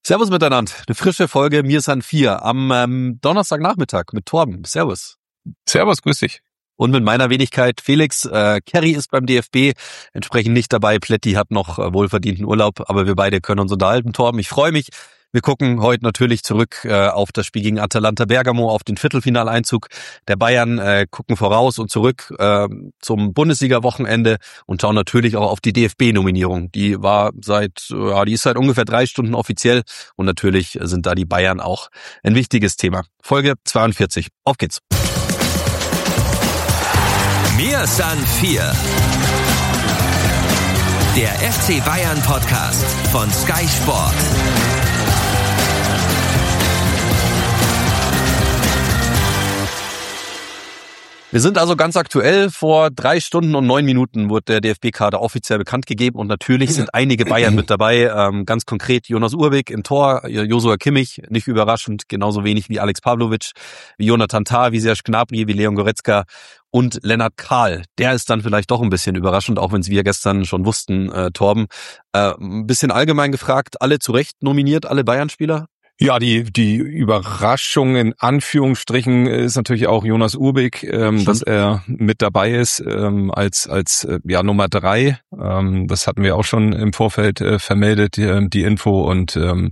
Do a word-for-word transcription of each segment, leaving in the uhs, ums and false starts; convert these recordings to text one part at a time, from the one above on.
Servus miteinander, eine frische Folge Mir san vier am ähm, Donnerstagnachmittag mit Torben. Servus. Servus, grüß dich. Und mit meiner Wenigkeit Felix. Äh, Kerry ist beim D F B, entsprechend nicht dabei. Pletti hat noch äh, wohlverdienten Urlaub, aber wir beide können uns unterhalten. Torben, ich freue mich. Wir gucken heute natürlich zurück äh, auf das Spiel gegen Atalanta Bergamo, auf den Viertelfinaleinzug der Bayern, äh, gucken voraus und zurück äh, zum Bundesliga-Wochenende und schauen natürlich auch auf die D F B-Nominierung. Die war seit, ja, die ist seit ungefähr drei Stunden offiziell und natürlich sind da die Bayern auch ein wichtiges Thema. Folge zweiundvierzig. Auf geht's. Mir san vier. Der F C Bayern Podcast von Sky Sport. Wir sind also ganz aktuell. Vor drei Stunden und neun Minuten wurde der D F B-Kader offiziell bekannt gegeben und natürlich sind einige Bayern mit dabei. Ähm, ganz konkret Jonas Urbik im Tor, Joshua Kimmich, nicht überraschend, genauso wenig wie Alex Pavlovic, wie Jonathan Tah, wie Serge Gnabry, wie Leon Goretzka und Lennart Kahl. Der ist dann vielleicht doch ein bisschen überraschend, auch wenn es wir gestern schon wussten, äh, Torben. Äh, ein bisschen allgemein gefragt, alle zu Recht nominiert, alle Bayern-Spieler? Ja, die die Überraschung in Anführungsstrichen ist natürlich auch Jonas Urbik, ähm, dass er mit dabei ist ähm, als als äh, ja Nummer drei. Ähm, das hatten wir auch schon im Vorfeld äh, vermeldet, die, die Info und ähm,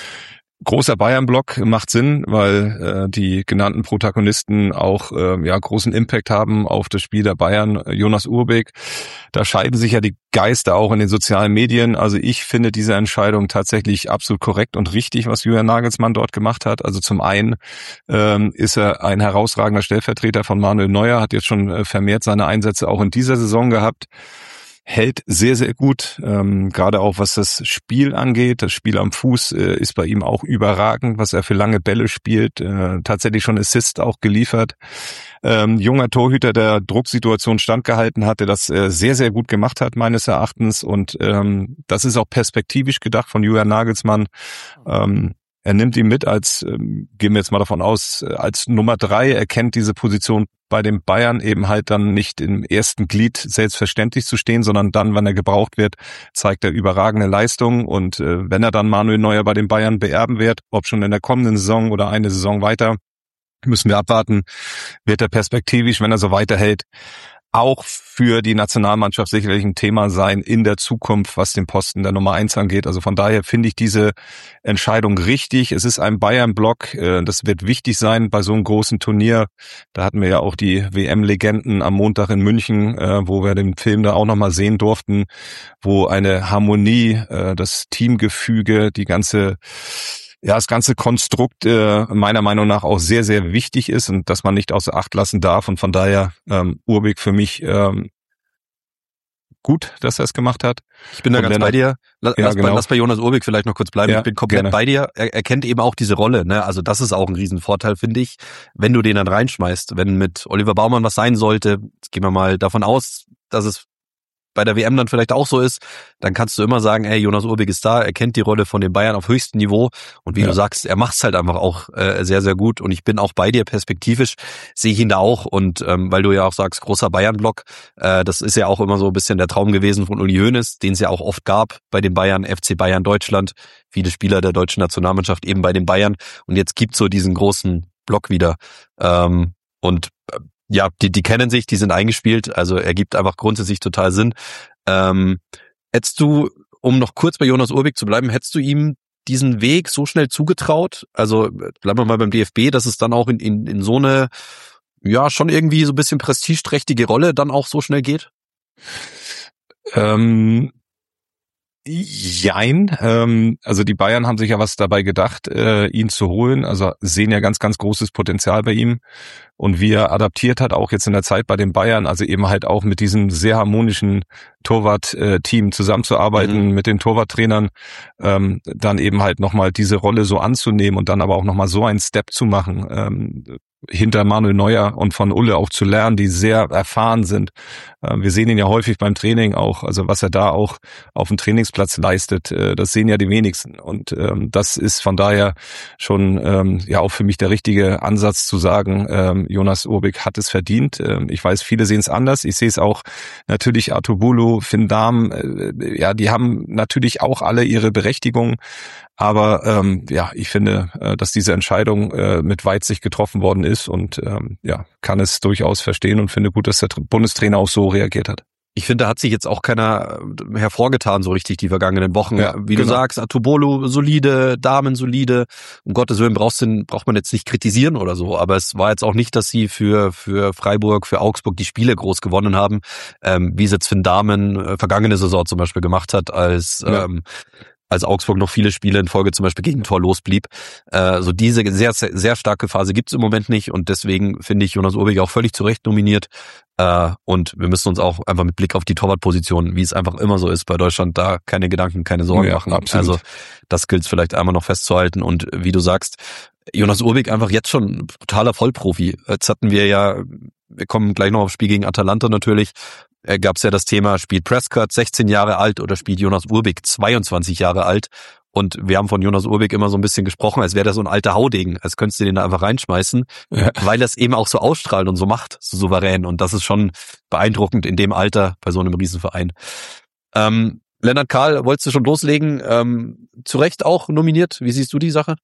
großer Bayern-Block macht Sinn, weil äh, die genannten Protagonisten auch äh, ja großen Impact haben auf das Spiel der Bayern. Jonas Urbik, da scheiden sich ja die Geister auch in den sozialen Medien. Also ich finde diese Entscheidung tatsächlich absolut korrekt und richtig, was Julian Nagelsmann dort gemacht hat. Also zum einen ähm, ist er ein herausragender Stellvertreter von Manuel Neuer, hat jetzt schon äh, vermehrt seine Einsätze auch in dieser Saison gehabt. Hält sehr, sehr gut, ähm, gerade auch was das Spiel angeht. Das Spiel am Fuß äh, ist bei ihm auch überragend, was er für lange Bälle spielt. Äh, tatsächlich schon Assist auch geliefert. Ähm, junger Torhüter, der Drucksituation standgehalten hat, der das äh, sehr, sehr gut gemacht hat, meines Erachtens. Und ähm, das ist auch perspektivisch gedacht von Julian Nagelsmann. Ähm, Er nimmt ihn mit als, ähm, gehen wir jetzt mal davon aus, als Nummer drei. Er kennt diese Position bei den Bayern eben halt dann nicht im ersten Glied selbstverständlich zu stehen, sondern dann, wenn er gebraucht wird, zeigt er überragende Leistung. Und äh, wenn er dann Manuel Neuer bei den Bayern beerben wird, ob schon in der kommenden Saison oder eine Saison weiter, müssen wir abwarten, wird er perspektivisch, wenn er so weiterhält, auch für die Nationalmannschaft sicherlich ein Thema sein in der Zukunft, was den Posten der Nummer eins angeht. Also von daher finde ich diese Entscheidung richtig. Es ist ein Bayern-Block, das wird wichtig sein bei so einem großen Turnier. Da hatten wir ja auch die W M-Legenden am Montag in München, wo wir den Film da auch nochmal sehen durften, wo eine Harmonie, das Teamgefüge, die ganze Ja, das ganze Konstrukt äh, meiner Meinung nach auch sehr, sehr wichtig ist und dass man nicht außer Acht lassen darf. Und von daher ähm, Urbik für mich ähm, gut, dass er es gemacht hat. Ich bin da und ganz Lennart, bei dir. Lass, ja, lass, genau. bei, lass bei Jonas Urbik vielleicht noch kurz bleiben. Ja, ich bin komplett gerne. bei dir. Er, er kennt eben auch diese Rolle. Ne? Also das ist auch ein Riesenvorteil, finde ich, wenn du den dann reinschmeißt. Wenn mit Oliver Baumann was sein sollte, jetzt gehen wir mal davon aus, dass es bei der W M dann vielleicht auch so ist, dann kannst du immer sagen, ey, Jonas Urbik ist da, er kennt die Rolle von den Bayern auf höchstem Niveau und wie ja. du sagst, er macht's halt einfach auch äh, sehr, sehr gut und ich bin auch bei dir perspektivisch, sehe ich ihn da auch und ähm, weil du ja auch sagst, großer Bayern-Block, äh, das ist ja auch immer so ein bisschen der Traum gewesen von Uli Hoeneß, den es ja auch oft gab bei den Bayern, F C Bayern Deutschland, viele Spieler der deutschen Nationalmannschaft eben bei den Bayern und jetzt gibt's so diesen großen Block wieder ähm, und äh, ja, die, die kennen sich, die sind eingespielt, also ergibt einfach grundsätzlich total Sinn. Ähm, hättest du, um noch kurz bei Jonas Urbik zu bleiben, hättest du ihm diesen Weg so schnell zugetraut? Also bleiben wir mal beim D F B, dass es dann auch in, in, in so eine, ja, schon irgendwie so ein bisschen prestigeträchtige Rolle dann auch so schnell geht? Ähm, jein. Ähm, also die Bayern haben sich ja was dabei gedacht, äh, ihn zu holen. Also sehen ja ganz, ganz großes Potenzial bei ihm. Und wie er adaptiert hat, auch jetzt in der Zeit bei den Bayern, also eben halt auch mit diesem sehr harmonischen Torwart-Team zusammenzuarbeiten, mhm. mit den Torwarttrainern, ähm, dann eben halt nochmal diese Rolle so anzunehmen und dann aber auch nochmal so einen Step zu machen, ähm, hinter Manuel Neuer und von Ulle auch zu lernen, die sehr erfahren sind. Ähm, wir sehen ihn ja häufig beim Training auch, also was er da auch auf dem Trainingsplatz leistet, äh, das sehen ja die wenigsten. Und ähm, das ist von daher schon ähm, ja auch für mich der richtige Ansatz zu sagen, ähm, ähm, Jonas Urbik hat es verdient. Ähm, ich weiß, viele sehen es anders. Ich sehe es auch natürlich Artur Bulu, Finn Dahm, äh, ja, die haben natürlich auch alle ihre Berechtigung. Aber ähm, ja, ich finde, äh, dass diese Entscheidung äh, mit Weitsicht getroffen worden ist und ähm, ja, kann es durchaus verstehen und finde gut, dass der Bundestrainer auch so reagiert hat. Ich finde, da hat sich jetzt auch keiner hervorgetan so richtig die vergangenen Wochen. Ja, Wie genau. du sagst, Artur Bulu solide, Damen solide. Um Gottes Willen brauchst du, braucht man jetzt nicht kritisieren oder so. Aber es war jetzt auch nicht, dass sie für für Freiburg, für Augsburg die Spiele groß gewonnen haben, ähm, wie es jetzt Finn Dahmen äh, vergangene Saison zum Beispiel gemacht hat, als ja. ähm, als Augsburg noch viele Spiele in Folge zum Beispiel gegen Tor losblieb. Äh, so diese sehr, sehr starke Phase gibt's im Moment nicht und deswegen finde ich Jonas Urbik auch völlig zu Recht nominiert. Äh, und wir müssen uns auch einfach mit Blick auf die Torwartposition, wie es einfach immer so ist bei Deutschland, da keine Gedanken, keine Sorgen ja, machen. Absolut. Also das gilt es vielleicht einmal noch festzuhalten und wie du sagst, Jonas Urbik einfach jetzt schon brutaler Vollprofi. Jetzt hatten wir ja, wir kommen gleich noch aufs Spiel gegen Atalanta natürlich, gab es ja das Thema, spielt Prescott sechzehn Jahre alt oder spielt Jonas Urbik zweiundzwanzig Jahre alt? Und wir haben von Jonas Urbik immer so ein bisschen gesprochen, als wäre der so ein alter Haudegen, als könntest du den da einfach reinschmeißen, ja. weil er es eben auch so ausstrahlt und so macht, so souverän. Und das ist schon beeindruckend in dem Alter bei so einem Riesenverein. Ähm, Lennart Kahl, wolltest du schon loslegen? Ähm, zu Recht auch nominiert. Wie siehst du die Sache?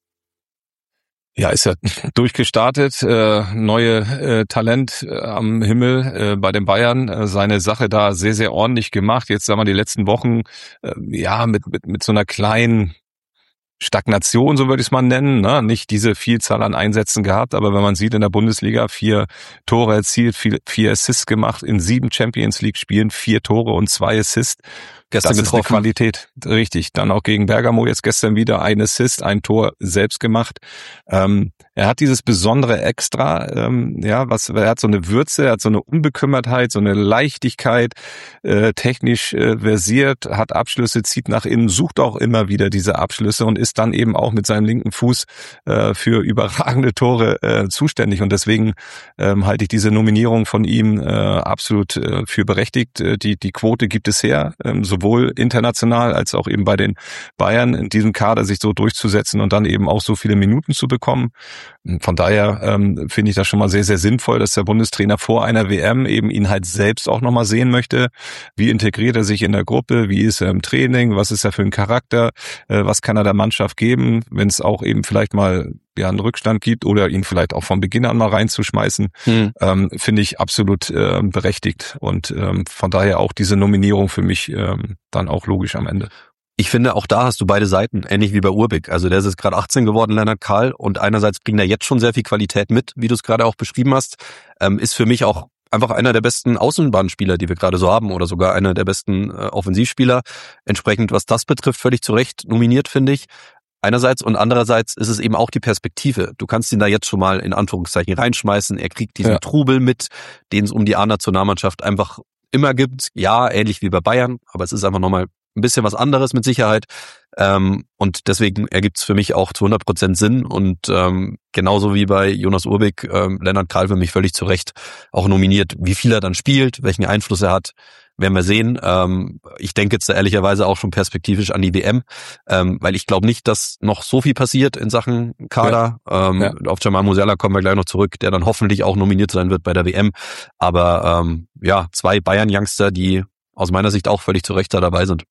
Ja, ist ja durchgestartet, äh, neue äh, Talent äh, am Himmel äh, bei den Bayern, äh, seine Sache da sehr, sehr ordentlich gemacht. Jetzt sagen wir die letzten Wochen, äh, ja, mit, mit, mit so einer kleinen Stagnation, so würde ich es mal nennen, ne? Nicht diese Vielzahl an Einsätzen gehabt, aber wenn man sieht in der Bundesliga, vier Tore erzielt, vier, vier Assists gemacht, in sieben Champions League Spielen, vier Tore und zwei Assists. Gestern das getroffen. Ist eine Qualität, richtig. Dann auch gegen Bergamo jetzt gestern wieder ein Assist, ein Tor selbst gemacht. Ähm, er hat dieses besondere Extra, ähm, ja, was er hat so eine Würze, er hat so eine Unbekümmertheit, so eine Leichtigkeit, äh, technisch äh, versiert, hat Abschlüsse, zieht nach innen, sucht auch immer wieder diese Abschlüsse und ist dann eben auch mit seinem linken Fuß äh, für überragende Tore äh, zuständig. Und deswegen ähm, halte ich diese Nominierung von ihm äh, absolut äh, für berechtigt. Äh, die die Quote gibt es her, ähm, sowohl international als auch eben bei den Bayern in diesem Kader sich so durchzusetzen und dann eben auch so viele Minuten zu bekommen. Von daher ähm, finde ich das schon mal sehr, sehr sinnvoll, dass der Bundestrainer vor einer W M eben ihn halt selbst auch nochmal sehen möchte. Wie integriert er sich in der Gruppe? Wie ist er im Training? Was ist er für ein Charakter? Äh, was kann er der Mannschaft geben, wenn es auch eben vielleicht mal ja einen Rückstand gibt oder ihn vielleicht auch von Beginn an mal reinzuschmeißen, hm. ähm, finde ich absolut äh, berechtigt. Und ähm, von daher auch diese Nominierung für mich ähm, dann auch logisch am Ende. Ich finde, auch da hast du beide Seiten, ähnlich wie bei Urbik. Also der ist jetzt gerade achtzehn geworden, Lennart Kahl, und einerseits bringt er jetzt schon sehr viel Qualität mit, wie du es gerade auch beschrieben hast, ähm, ist für mich auch einfach einer der besten Außenbahnspieler, die wir gerade so haben, oder sogar einer der besten äh, Offensivspieler. Entsprechend, was das betrifft, völlig zu Recht nominiert, finde ich. Einerseits und andererseits ist es eben auch die Perspektive. Du kannst ihn da jetzt schon mal in Anführungszeichen reinschmeißen. Er kriegt diesen ja. Trubel mit, den es um die A-Nationalmannschaft einfach immer gibt. Ja, ähnlich wie bei Bayern, aber es ist einfach nochmal ein bisschen was anderes mit Sicherheit. Ähm, und deswegen ergibt es für mich auch zu hundert Prozent Sinn. Und ähm, genauso wie bei Jonas Urbik, ähm, Lennart Kahl für mich völlig zu Recht auch nominiert. Wie viel er dann spielt, welchen Einfluss er hat, werden wir sehen. Ähm, ich denke jetzt da ehrlicherweise auch schon perspektivisch an die W M, ähm, weil ich glaube nicht, dass noch so viel passiert in Sachen Kader. Ja. Ähm, ja. Auf Jamal Musiala kommen wir gleich noch zurück, der dann hoffentlich auch nominiert sein wird bei der W M. Aber ähm, ja, zwei Bayern-Youngster, die aus meiner Sicht auch völlig zu Recht da dabei sind.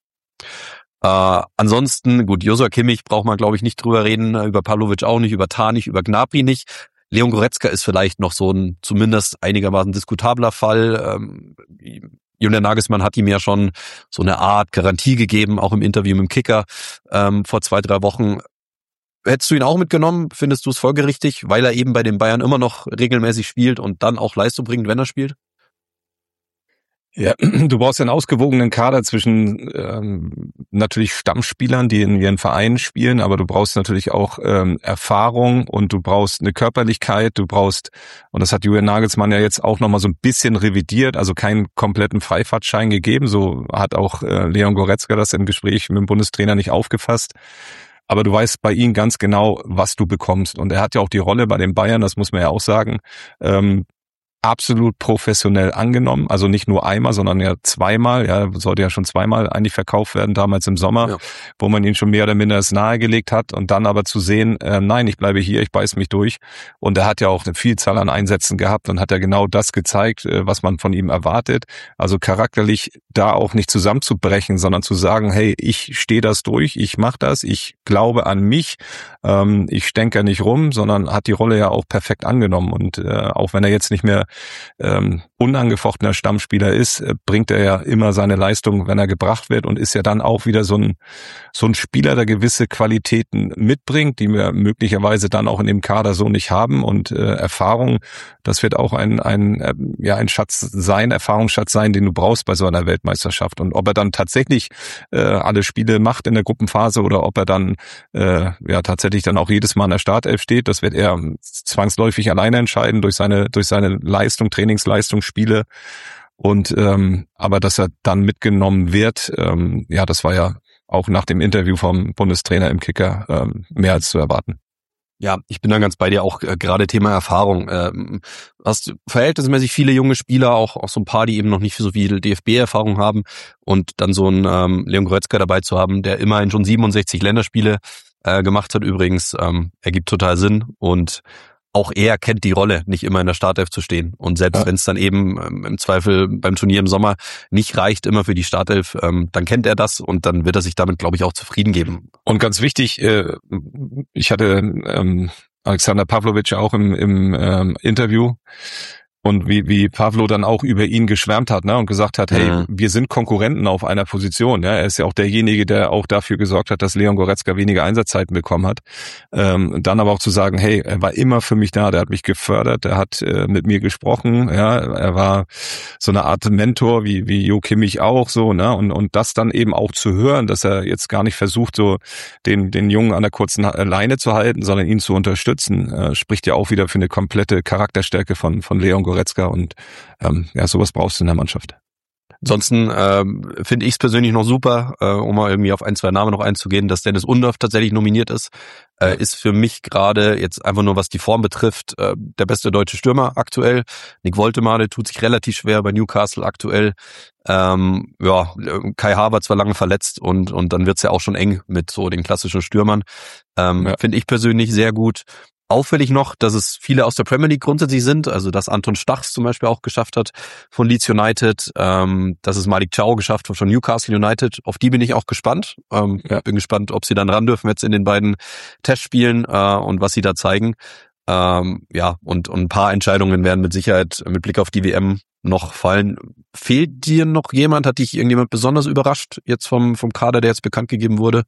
Äh, ansonsten, gut, Joshua Kimmich braucht man, glaube ich, nicht drüber reden, über Pavlovic auch nicht, über Tah nicht, über Gnabry nicht. Leon Goretzka ist vielleicht noch so ein zumindest einigermaßen diskutabler Fall. Ähm, Julian Nagelsmann hat ihm ja schon so eine Art Garantie gegeben, auch im Interview mit dem Kicker ähm, vor zwei, drei Wochen. Hättest du ihn auch mitgenommen? Findest du es folgerichtig, weil er eben bei den Bayern immer noch regelmäßig spielt und dann auch Leistung bringt, wenn er spielt? Ja, du brauchst einen ausgewogenen Kader zwischen ähm, natürlich Stammspielern, die in ihren Vereinen spielen, aber du brauchst natürlich auch ähm, Erfahrung und du brauchst eine Körperlichkeit, du brauchst, und das hat Julian Nagelsmann ja jetzt auch nochmal so ein bisschen revidiert, also keinen kompletten Freifahrtschein gegeben, so hat auch äh, Leon Goretzka das im Gespräch mit dem Bundestrainer nicht aufgefasst. Aber du weißt bei ihm ganz genau, was du bekommst. Und er hat ja auch die Rolle bei den Bayern, das muss man ja auch sagen, ähm, absolut professionell angenommen, also nicht nur einmal, sondern ja zweimal, ja, sollte ja schon zweimal eigentlich verkauft werden, damals im Sommer, ja. wo man ihn schon mehr oder minder nahegelegt hat und dann aber zu sehen, äh, nein, ich bleibe hier, ich beiß mich durch und er hat ja auch eine Vielzahl an Einsätzen gehabt und hat ja genau das gezeigt, äh, was man von ihm erwartet, also charakterlich da auch nicht zusammenzubrechen, sondern zu sagen, hey, ich stehe das durch, ich mache das, ich glaube an mich, ähm, ich stänker nicht rum, sondern hat die Rolle ja auch perfekt angenommen und äh, auch wenn er jetzt nicht mehr ähm, unangefochtener Stammspieler ist, äh, bringt er ja immer seine Leistung, wenn er gebracht wird und ist ja dann auch wieder so ein so ein Spieler, der gewisse Qualitäten mitbringt, die wir möglicherweise dann auch in dem Kader so nicht haben und äh, Erfahrung, das wird auch ein ein äh, ja ein Schatz sein, Erfahrungsschatz sein, den du brauchst bei so einer Weltmeisterschaft und ob er dann tatsächlich äh, alle Spiele macht in der Gruppenphase oder ob er dann äh, ja tatsächlich dann auch jedes Mal in der Startelf steht, das wird er zwangsläufig alleine entscheiden durch seine durch seine Leistung, Trainingsleistung, Spiele und ähm, aber dass er dann mitgenommen wird, ähm, ja, das war ja auch nach dem Interview vom Bundestrainer im Kicker ähm, mehr als zu erwarten. Ja, ich bin dann ganz bei dir, auch äh, gerade Thema Erfahrung. Ähm, hast verhältnismäßig viele junge Spieler, auch, auch so ein paar, die eben noch nicht so viel D F B-Erfahrung haben und dann so einen ähm, Leon Goretzka dabei zu haben, der immerhin schon siebenundsechzig Länderspiele äh, gemacht hat übrigens, ähm, ergibt total Sinn und auch er kennt die Rolle, nicht immer in der Startelf zu stehen. Und selbst ja. wenn es dann eben ähm, im Zweifel beim Turnier im Sommer nicht reicht, immer für die Startelf, ähm, dann kennt er das und dann wird er sich damit, glaube ich, auch zufrieden geben. Und ganz wichtig, äh, ich hatte ähm, Alexander Pavlovic auch im, im ähm, Interview und wie wie Pavlo dann auch über ihn geschwärmt hat, ne, und gesagt hat, hey, mhm. wir sind Konkurrenten auf einer Position, ja, er ist ja auch derjenige, der auch dafür gesorgt hat, dass Leon Goretzka weniger Einsatzzeiten bekommen hat. Ähm, dann aber auch zu sagen, hey, er war immer für mich da, der hat mich gefördert, er hat äh, mit mir gesprochen, ja, er war so eine Art Mentor wie wie Jo Kimmich auch so, ne, und und das dann eben auch zu hören, dass er jetzt gar nicht versucht, so den den Jungen an der kurzen Leine zu halten, sondern ihn zu unterstützen, äh, spricht ja auch wieder für eine komplette Charakterstärke von von Leon Goretzka. Goretzka und ähm, ja, sowas brauchst du in der Mannschaft. Ansonsten ähm, finde ich es persönlich noch super, äh, um mal irgendwie auf ein, zwei Namen noch einzugehen, dass Dennis Undorf tatsächlich nominiert ist. Äh, ist für mich gerade jetzt einfach nur, was die Form betrifft, äh, der beste deutsche Stürmer aktuell. Nick Woltemade tut sich relativ schwer bei Newcastle aktuell. Ähm, ja, Kai Havertz war lange verletzt und und dann wird's ja auch schon eng mit so den klassischen Stürmern. Ähm, ja. Finde ich persönlich sehr gut. Auffällig noch, dass es viele aus der Premier League grundsätzlich sind, also dass Anton Stachs zum Beispiel auch geschafft hat von Leeds United, ähm, dass es Malik Thiaw geschafft hat von Newcastle United, auf die bin ich auch gespannt. Ähm, ja. Bin gespannt, ob sie dann ran dürfen jetzt in den beiden Testspielen äh, und was sie da zeigen. Ähm, ja, und, und ein paar Entscheidungen werden mit Sicherheit mit Blick auf die W M noch fallen. Fehlt dir noch jemand? Hat dich irgendjemand besonders überrascht jetzt vom, vom Kader, der jetzt bekannt gegeben wurde?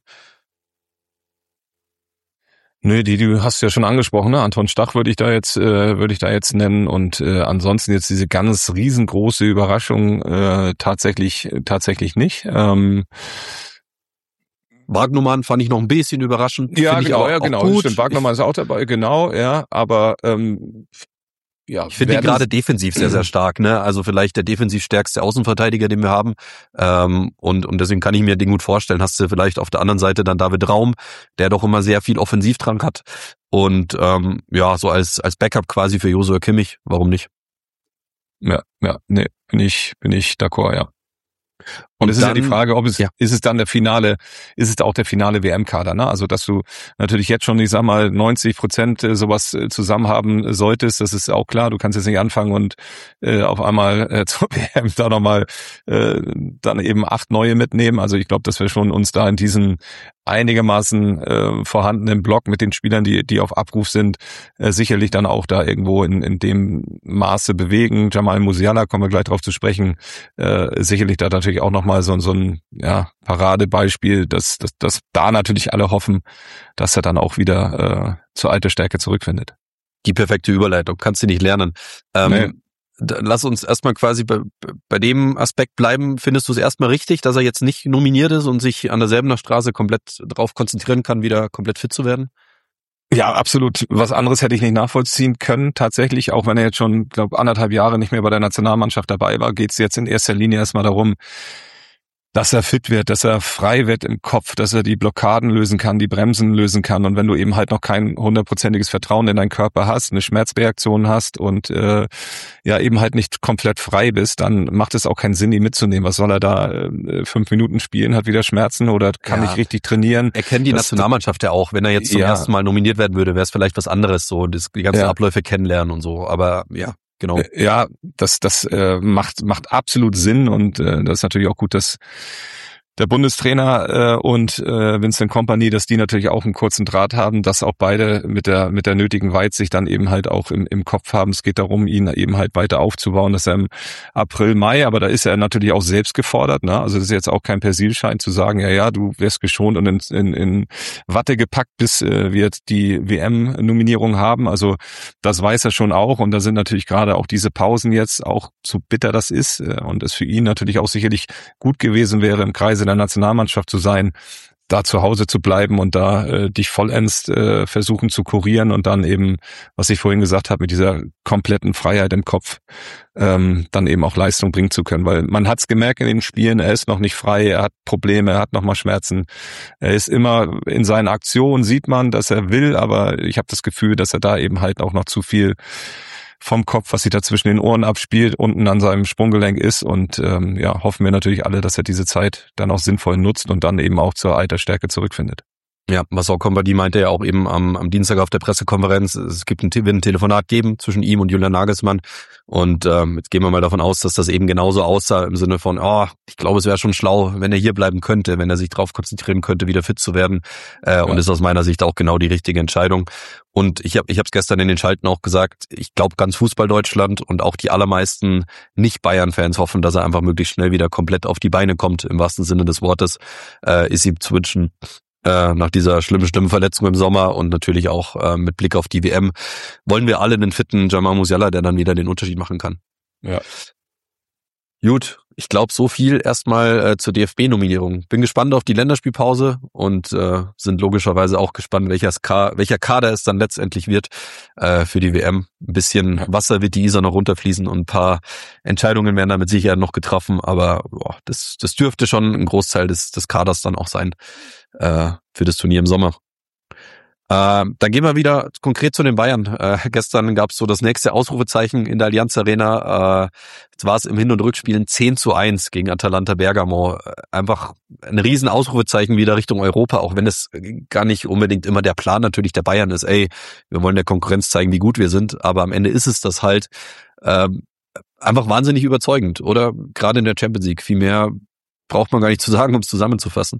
Nö, die du hast ja schon angesprochen, ne? Anton Stach würde ich da jetzt äh, würde ich da jetzt nennen und äh, ansonsten jetzt diese ganz riesengroße Überraschung äh, tatsächlich tatsächlich nicht. Ähm, Wagnumann fand ich noch ein bisschen überraschend. Ja, Find genau, ich aber ja, genau. Gut. Stimmt, Wagnumann ist auch dabei, genau, ja, aber ähm, ja, ich finde ihn gerade defensiv sehr, sehr stark, ne? Also vielleicht der defensiv stärkste Außenverteidiger, den wir haben. Ähm, und, und deswegen kann ich mir den gut vorstellen. Hast du vielleicht auf der anderen Seite dann David Raum, der doch immer sehr viel Offensivdrang hat. Und ähm, ja, so als als Backup quasi für Joshua Kimmich, warum nicht? Ja, ja, nee, bin ich, bin ich d'accord, ja. Und es ist dann, ja die Frage, ob es, ja. ist es dann der finale, ist es auch der finale W M-Kader, ne? Also, dass du natürlich jetzt schon, ich sag mal, neunzig Prozent sowas zusammen haben solltest, das ist auch klar. Du kannst jetzt nicht anfangen und äh, auf einmal äh, zur W M da nochmal äh, dann eben acht neue mitnehmen. Also, ich glaube, dass wir schon uns da in diesen einigermaßen äh, vorhandenen Block mit den Spielern, die die auf Abruf sind, äh, sicherlich dann auch da irgendwo in in dem Maße bewegen. Jamal Musiala, kommen wir gleich drauf zu sprechen, äh, sicherlich da natürlich auch noch mal so, so ein ja, Paradebeispiel, dass, dass, dass da natürlich alle hoffen, dass er dann auch wieder äh, zur alten Stärke zurückfindet. Die perfekte Überleitung, kannst du nicht lernen. Ähm, nee. Lass uns erstmal quasi bei, bei dem Aspekt bleiben. Findest du es erstmal richtig, dass er jetzt nicht nominiert ist und sich an der Selbener Straße komplett drauf konzentrieren kann, wieder komplett fit zu werden? Ja, absolut. Was anderes hätte ich nicht nachvollziehen können. Tatsächlich, auch wenn er jetzt schon, glaube anderthalb Jahre nicht mehr bei der Nationalmannschaft dabei war, geht es jetzt in erster Linie erstmal darum, dass er fit wird, dass er frei wird im Kopf, dass er die Blockaden lösen kann, die Bremsen lösen kann. Und wenn du eben halt noch kein hundertprozentiges Vertrauen in deinen Körper hast, eine Schmerzreaktion hast und äh, ja eben halt nicht komplett frei bist, dann macht es auch keinen Sinn, ihn mitzunehmen. Was soll er da äh, fünf Minuten spielen, hat wieder Schmerzen oder kann ja. nicht richtig trainieren? Er kennt die das, Nationalmannschaft ja auch. Wenn er jetzt zum ja. ersten Mal nominiert werden würde, wäre es vielleicht was anderes, so das, die ganzen ja. Abläufe kennenlernen und so. Aber ja. Genau. Ja, das das äh, macht macht absolut Sinn und äh, das ist natürlich auch gut, dass der Bundestrainer äh, und äh, Vincent Kompany, dass die natürlich auch einen kurzen Draht haben, dass auch beide mit der mit der nötigen Weitsicht dann eben halt auch im, im Kopf haben. Es geht darum, ihn eben halt weiter aufzubauen, dass er im April, Mai, aber da ist er natürlich auch selbst gefordert, ne? Also das ist jetzt auch kein Persilschein zu sagen, ja, ja, du wirst geschont und in, in, in Watte gepackt, bis äh, wir die W M-Nominierung haben. Also das weiß er schon auch und da sind natürlich gerade auch diese Pausen jetzt, auch so bitter das ist äh, und es für ihn natürlich auch sicherlich gut gewesen wäre, im Kreise der Nationalmannschaft zu sein, da zu Hause zu bleiben und da äh, dich vollends äh, versuchen zu kurieren und dann eben, was ich vorhin gesagt habe, mit dieser kompletten Freiheit im Kopf ähm, dann eben auch Leistung bringen zu können. Weil man hat es gemerkt in den Spielen, er ist noch nicht frei, er hat Probleme, er hat nochmal Schmerzen. Er ist immer in seinen Aktionen, sieht man, dass er will, aber ich habe das Gefühl, dass er da eben halt auch noch zu viel vom Kopf, was sich da zwischen den Ohren abspielt, unten an seinem Sprunggelenk ist und ähm, ja, hoffen wir natürlich alle, dass er diese Zeit dann auch sinnvoll nutzt und dann eben auch zur Altersstärke zurückfindet. Ja, was auch Kompany meinte ja auch eben am, am Dienstag auf der Pressekonferenz, es gibt ein, wird ein Telefonat geben zwischen ihm und Julian Nagelsmann und ähm, jetzt gehen wir mal davon aus, dass das eben genauso aussah im Sinne von, oh, ich glaube, es wäre schon schlau, wenn er hier bleiben könnte, wenn er sich darauf konzentrieren könnte, wieder fit zu werden äh, ja. und ist aus meiner Sicht auch genau die richtige Entscheidung. Und ich habe ich habe es gestern in den Schalten auch gesagt, ich glaube ganz Fußball-Deutschland und auch die allermeisten Nicht-Bayern-Fans hoffen, dass er einfach möglichst schnell wieder komplett auf die Beine kommt, im wahrsten Sinne des Wortes, äh, ist ihm zu wünschen. Nach dieser schlimmen Stimmenverletzung im Sommer und natürlich auch äh, mit Blick auf die W M wollen wir alle einen fitten Jamal Musiala, der dann wieder den Unterschied machen kann. Ja. Gut, ich glaube so viel erstmal äh, zur D F B-Nominierung. Bin gespannt auf die Länderspielpause und äh, sind logischerweise auch gespannt, welcher, Ska- welcher Kader es dann letztendlich wird äh, für die W M. Ein bisschen Wasser wird die Isar noch runterfließen und ein paar Entscheidungen werden da mit Sicherheit noch getroffen, aber boah, das, das dürfte schon ein Großteil des, des Kaders dann auch sein äh, für das Turnier im Sommer. Äh, dann gehen wir wieder konkret zu den Bayern. Äh, gestern gab es so das nächste Ausrufezeichen in der Allianz Arena. Äh, jetzt war es im Hin- und Rückspielen zehn zu eins gegen Atalanta Bergamo. Äh, einfach ein riesen Ausrufezeichen wieder Richtung Europa, auch wenn es gar nicht unbedingt immer der Plan natürlich der Bayern ist. Ey, wir wollen der Konkurrenz zeigen, wie gut wir sind, aber am Ende ist es das halt äh, einfach wahnsinnig überzeugend, oder? Gerade in der Champions League. Viel mehr braucht man gar nicht zu sagen, um es zusammenzufassen.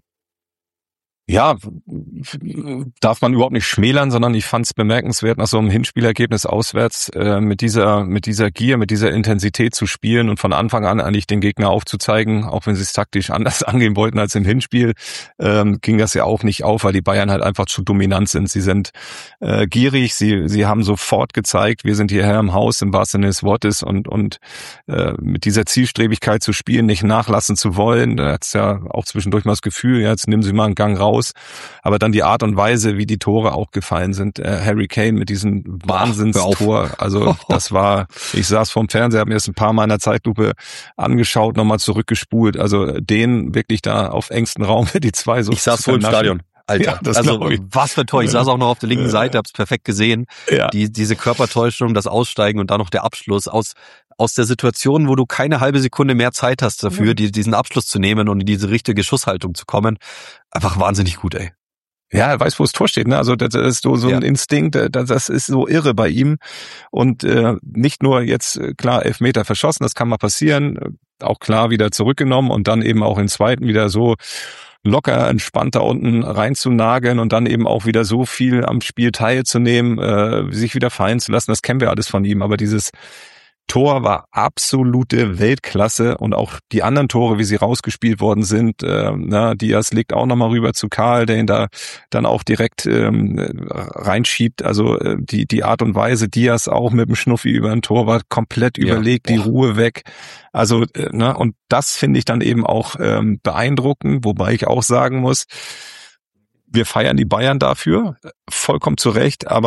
Ja, darf man überhaupt nicht schmälern, sondern ich fand es bemerkenswert, nach so einem Hinspielergebnis auswärts äh, mit dieser mit dieser Gier, mit dieser Intensität zu spielen und von Anfang an eigentlich den Gegner aufzuzeigen, auch wenn sie es taktisch anders angehen wollten als im Hinspiel, ähm, ging das ja auch nicht auf, weil die Bayern halt einfach zu dominant sind. Sie sind äh, gierig, sie sie haben sofort gezeigt, wir sind hierher im Haus, im wahrsten Sinne des Wortes und und äh, mit dieser Zielstrebigkeit zu spielen, nicht nachlassen zu wollen. Da hat's ja auch zwischendurch mal das Gefühl, ja, jetzt nehmen sie mal einen Gang raus. Aber dann die Art und Weise, wie die Tore auch gefallen sind. Äh, Harry Kane mit diesem Wahnsinnstor. Also das war, ich saß vorm Fernseher, habe mir das ein paar Mal in der Zeitlupe angeschaut, nochmal zurückgespult. Also den wirklich da auf engstem Raum, die zwei so. Ich saß vor im Stadion. Alter, ja, das also was für ein Tor. Ich saß auch noch auf der linken Seite, hab's perfekt gesehen. Ja. Die, diese Körpertäuschung, das Aussteigen und dann noch der Abschluss aus aus der Situation, wo du keine halbe Sekunde mehr Zeit hast dafür, die, diesen Abschluss zu nehmen und in diese richtige Schusshaltung zu kommen. Einfach wahnsinnig gut, ey. Ja, er weiß, wo das Tor steht, ne? Also das ist so, so ein ja. Instinkt, das ist so irre bei ihm. Und äh, nicht nur jetzt, klar, Elfmeter verschossen, das kann mal passieren, auch klar wieder zurückgenommen und dann eben auch im zweiten wieder so locker, entspannt da unten reinzunageln und dann eben auch wieder so viel am Spiel teilzunehmen, äh, sich wieder fallen zu lassen, das kennen wir alles von ihm. Aber dieses Tor war absolute Weltklasse und auch die anderen Tore, wie sie rausgespielt worden sind, äh, na, Diaz legt auch nochmal rüber zu Karl, der ihn da dann auch direkt ähm, reinschiebt. Also äh, die die Art und Weise, Diaz auch mit dem Schnuffi über ein Tor war komplett ja. überlegt, die Ruhe weg. Also äh, na, und das finde ich dann eben auch ähm, beeindruckend, wobei ich auch sagen muss, wir feiern die Bayern dafür, vollkommen zu Recht, aber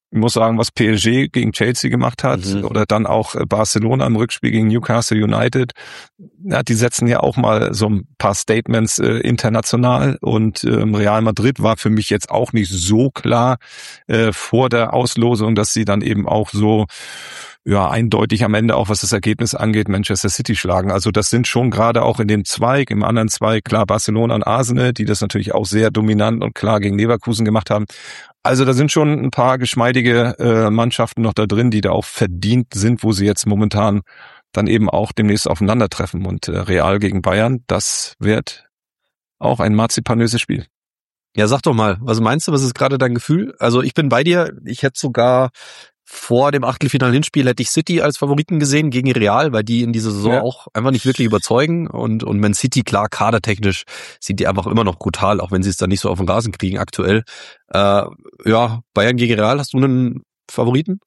Ich muss sagen, was P S G gegen Chelsea gemacht hat mhm. oder dann auch Barcelona im Rückspiel gegen Newcastle United, ja, die setzen ja auch mal so ein paar Statements äh, international und ähm, Real Madrid war für mich jetzt auch nicht so klar äh, vor der Auslosung, dass sie dann eben auch so ja eindeutig am Ende auch, was das Ergebnis angeht, Manchester City schlagen. Also das sind schon gerade auch in dem Zweig, im anderen Zweig, klar Barcelona und Arsenal, die das natürlich auch sehr dominant und klar gegen Leverkusen gemacht haben. Also da sind schon ein paar geschmeidige äh, Mannschaften noch da drin, die da auch verdient sind, wo sie jetzt momentan dann eben auch demnächst aufeinandertreffen. Und äh, Real gegen Bayern, das wird auch ein marzipanöses Spiel. Ja, sag doch mal, was meinst du, was ist gerade dein Gefühl? Also ich bin bei dir, ich hätte sogar vor dem Achtelfinal-Hinspiel hätte ich City als Favoriten gesehen gegen Real, weil die in dieser Saison ja. auch einfach nicht wirklich überzeugen und und Man City, klar, kadertechnisch sind die einfach immer noch brutal, auch wenn sie es dann nicht so auf den Rasen kriegen aktuell. Äh, ja, Bayern gegen Real, hast du einen Favoriten?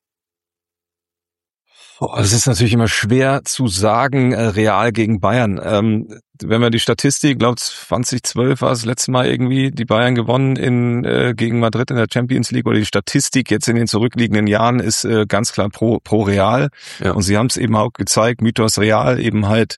Es ist natürlich immer schwer zu sagen, äh, Real gegen Bayern. Ähm, wenn wir die Statistik, glaube zwanzig zwölf war es das letzte Mal irgendwie, die Bayern gewonnen in äh, gegen Madrid in der Champions League, oder die Statistik jetzt in den zurückliegenden Jahren ist äh, ganz klar pro pro Real. Ja. Und sie haben es eben auch gezeigt, Mythos Real eben halt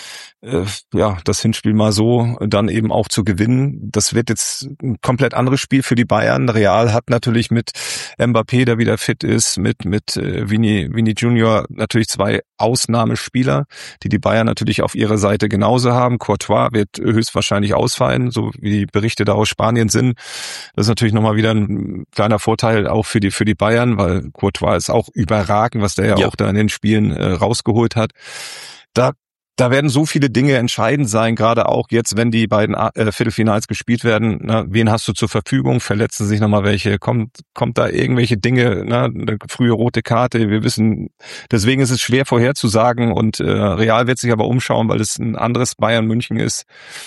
ja, das Hinspiel mal so dann eben auch zu gewinnen. Das wird jetzt ein komplett anderes Spiel für die Bayern. Real hat natürlich mit Mbappé, der wieder fit ist, mit mit Vini, Vini Junior natürlich zwei Ausnahmespieler, die die Bayern natürlich auf ihrer Seite genauso haben. Courtois wird höchstwahrscheinlich ausfallen, so wie die Berichte da aus Spanien sind. Das ist natürlich nochmal wieder ein kleiner Vorteil auch für die für die Bayern, weil Courtois ist auch überragend, was der ja, ja. auch da in den Spielen äh, rausgeholt hat. Da Da werden so viele Dinge entscheidend sein, gerade auch jetzt, wenn die beiden äh, Viertelfinals gespielt werden. Na, wen hast du zur Verfügung? Verletzen sich nochmal welche? Kommt kommt da irgendwelche Dinge? Na, eine frühe rote Karte? Wir wissen, deswegen ist es schwer vorherzusagen. Und äh, Real wird sich aber umschauen, weil es ein anderes Bayern München ist,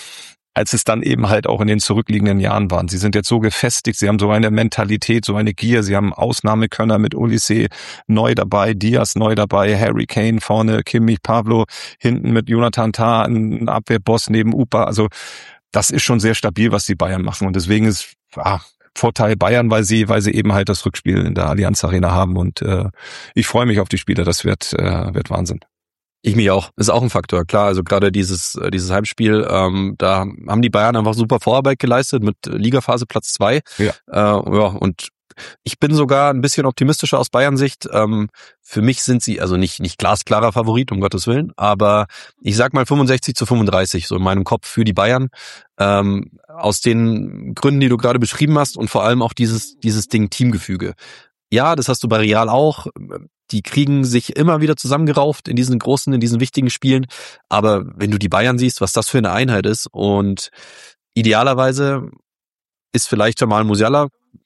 als es dann eben halt auch in den zurückliegenden Jahren waren. Sie sind jetzt so gefestigt, sie haben so eine Mentalität, so eine Gier, sie haben Ausnahmekönner mit Olise neu dabei, Diaz neu dabei, Harry Kane vorne, Kimmich, Pablo hinten mit Jonathan Tah, ein Abwehrboss neben Upa. Also das ist schon sehr stabil, was die Bayern machen, und deswegen ist ah, Vorteil Bayern, weil sie weil sie eben halt das Rückspiel in der Allianz Arena haben, und äh, ich freue mich auf die Spiele, das wird äh, wird Wahnsinn. Ich mich auch. Ist auch ein Faktor, klar. Also gerade dieses dieses Heimspiel, ähm, da haben die Bayern einfach super Vorarbeit geleistet mit Ligaphase Platz zwei. Ja. Äh, ja, und ich bin sogar ein bisschen optimistischer aus Bayern-Sicht. Ähm, für mich sind sie, also nicht nicht glasklarer Favorit, um Gottes Willen, aber ich sag mal fünfundsechzig zu fünfunddreißig, so in meinem Kopf für die Bayern. Ähm, aus den Gründen, die du gerade beschrieben hast, und vor allem auch dieses dieses Ding Teamgefüge. Ja, das hast du bei Real auch. Die kriegen sich immer wieder zusammengerauft in diesen großen, in diesen wichtigen Spielen. Aber wenn du die Bayern siehst, was das für eine Einheit ist, und idealerweise ist vielleicht Jamal Musiala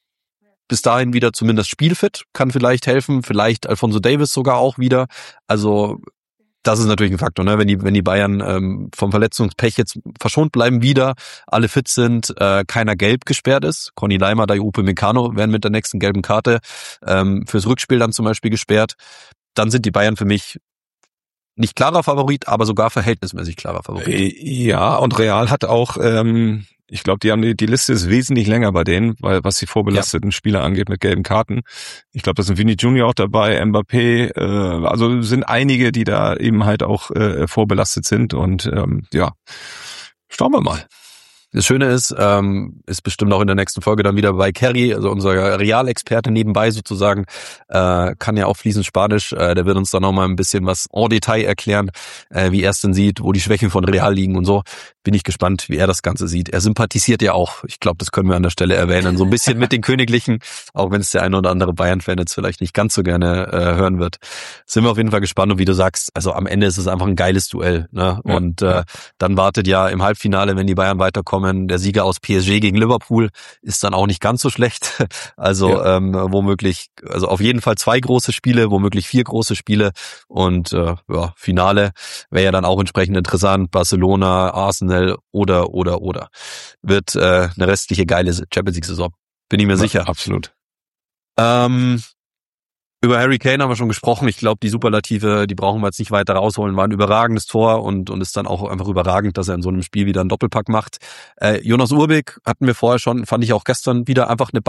bis dahin wieder zumindest spielfit, kann vielleicht helfen, vielleicht Alphonso Davies sogar auch wieder. Also das ist natürlich ein Faktor, ne? Wenn die wenn die Bayern ähm, vom Verletzungspech jetzt verschont bleiben wieder, alle fit sind, äh, keiner gelb gesperrt ist. Conny Leimer, Dayot Upamecano werden mit der nächsten gelben Karte ähm, fürs Rückspiel dann zum Beispiel gesperrt. Dann sind die Bayern für mich nicht klarer Favorit, aber sogar verhältnismäßig klarer Favorit. Ja, und Real hat auch, ähm, ich glaube, die haben die, die Liste ist wesentlich länger bei denen, weil was die vorbelasteten ja. Spieler angeht mit gelben Karten. Ich glaube, da sind Vini Junior auch dabei, Mbappé, äh, also sind einige, die da eben halt auch äh, vorbelastet sind, und ähm, ja, schauen wir mal. Das Schöne ist, ähm, ist bestimmt auch in der nächsten Folge dann wieder bei Kerry, also unser Real-Experte nebenbei sozusagen, äh, kann ja auch fließend Spanisch, äh, der wird uns dann noch mal ein bisschen was en Detail erklären, äh, wie er es denn sieht, wo die Schwächen von Real liegen und so. Bin ich gespannt, wie er das Ganze sieht. Er sympathisiert ja auch, ich glaube, das können wir an der Stelle erwähnen, so ein bisschen mit den Königlichen, auch wenn es der eine oder andere Bayern-Fan jetzt vielleicht nicht ganz so gerne äh, hören wird. Sind wir auf jeden Fall gespannt, und wie du sagst, also am Ende ist es einfach ein geiles Duell, ne? Ja. Und äh, dann wartet ja im Halbfinale, wenn die Bayern weiterkommen, der Sieger aus P S G gegen Liverpool, ist dann auch nicht ganz so schlecht. Also ja. ähm, womöglich, also auf jeden Fall zwei große Spiele, womöglich vier große Spiele, und äh, ja, Finale wäre ja dann auch entsprechend interessant. Barcelona, Arsenal oder oder oder wird äh, eine restliche geile Champions League Saison. Bin ich mir ja, sicher. Absolut. Ähm, Über Harry Kane haben wir schon gesprochen. Ich glaube, die Superlative, die brauchen wir jetzt nicht weiter rausholen. War ein überragendes Tor, und und ist dann auch einfach überragend, dass er in so einem Spiel wieder einen Doppelpack macht. Äh, Jonas Urbik hatten wir vorher schon, fand ich auch gestern wieder einfach eine Bank.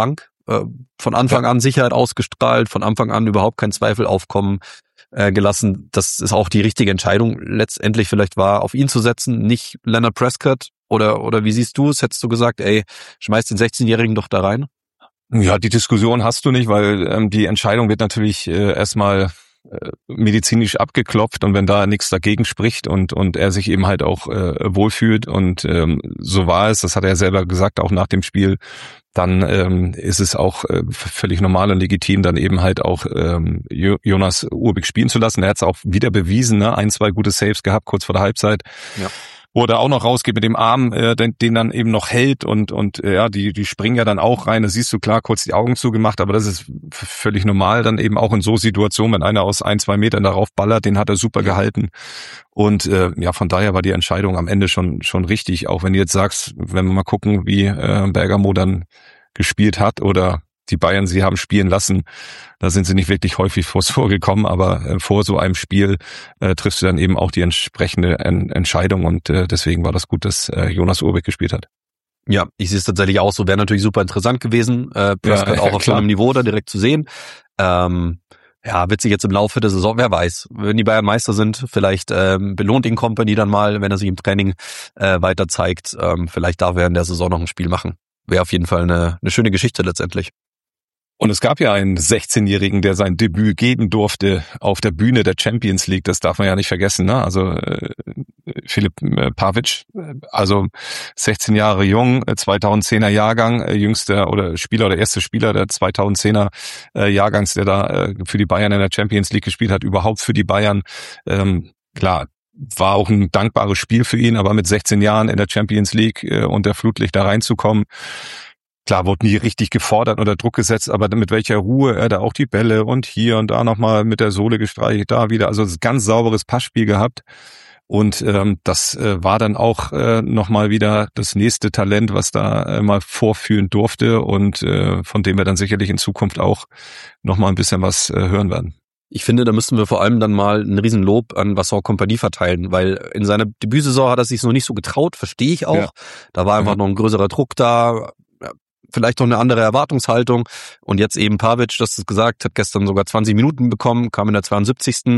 äh, von Anfang ja. an Sicherheit ausgestrahlt, von Anfang an überhaupt kein Zweifel aufkommen äh, gelassen. Das ist auch die richtige Entscheidung letztendlich vielleicht war, auf ihn zu setzen, nicht Leonard Prescott. Oder oder wie siehst du es? Hättest du gesagt, ey, schmeiß den sechzehnjährigen doch da rein? Ja, die Diskussion hast du nicht, weil ähm, die Entscheidung wird natürlich äh, erstmal äh, medizinisch abgeklopft und wenn da nichts dagegen spricht und und er sich eben halt auch äh, wohlfühlt und ähm, so war es, das hat er selber gesagt, auch nach dem Spiel, dann ähm, ist es auch äh, völlig normal und legitim, dann eben halt auch ähm, Jonas Urbik spielen zu lassen. Er hat es auch wieder bewiesen, ne? Ein, zwei gute Saves gehabt, kurz vor der Halbzeit. Ja. Wo er auch noch rausgeht mit dem Arm, äh, den, den dann eben noch hält und und äh, ja, die die springen ja dann auch rein. Da siehst du klar, kurz die Augen zugemacht, aber das ist f- völlig normal dann eben auch in so Situationen, wenn einer aus ein, zwei Metern darauf ballert, den hat er super gehalten. Und äh, ja, von daher war die Entscheidung am Ende schon schon richtig. Auch wenn du jetzt sagst, wenn wir mal gucken, wie äh, Bergamo dann gespielt hat oder die Bayern sie haben spielen lassen, da sind sie nicht wirklich häufig vors Tor gekommen, aber äh, vor so einem Spiel äh, triffst du dann eben auch die entsprechende en- Entscheidung und äh, deswegen war das gut, dass äh, Jonas Urbik gespielt hat. Ja, ich sehe es tatsächlich auch so, wäre natürlich super interessant gewesen, äh, Prescott ja, auch auf so einem Niveau da direkt zu sehen. Ähm, ja, wird sich jetzt im Laufe der Saison, wer weiß, wenn die Bayern Meister sind, vielleicht ähm, belohnt ihn Kompany dann mal, wenn er sich im Training äh, weiter zeigt. Ähm, vielleicht darf er in der Saison noch ein Spiel machen. Wäre auf jeden Fall eine, eine schöne Geschichte letztendlich. Und es gab ja einen sechzehnjährigen, der sein Debüt geben durfte auf der Bühne der Champions League. Das darf man ja nicht vergessen, ne? Also äh, Filip äh, Pavic, also sechzehn Jahre jung, äh, zweitausendzehner Jahrgang, äh, jüngster oder Spieler oder erster Spieler der zweitausendzehner äh, Jahrgangs, der da äh, für die Bayern in der Champions League gespielt hat, überhaupt für die Bayern. Ähm, klar, war auch ein dankbares Spiel für ihn, aber mit sechzehn Jahren in der Champions League äh, unter Flutlicht da reinzukommen, klar, wurde nie richtig gefordert oder Druck gesetzt, aber mit welcher Ruhe er da auch die Bälle und hier und da nochmal mit der Sohle gestreichelt, da wieder. Also ein ganz sauberes Passspiel gehabt. Und ähm, das äh, war dann auch äh, nochmal wieder das nächste Talent, was da äh, mal vorführen durfte und äh, von dem wir dann sicherlich in Zukunft auch nochmal ein bisschen was äh, hören werden. Ich finde, da müssten wir vor allem dann mal ein Riesenlob an Vincent Kompany verteilen, weil in seiner Debütsaison hat er sich noch nicht so getraut, verstehe ich auch. Ja. Da war einfach ja. noch ein größerer Druck da. Vielleicht noch eine andere Erwartungshaltung. Und jetzt eben Pavic, das ist gesagt, hat gestern sogar zwanzig Minuten bekommen, kam in der zweiundsiebzigsten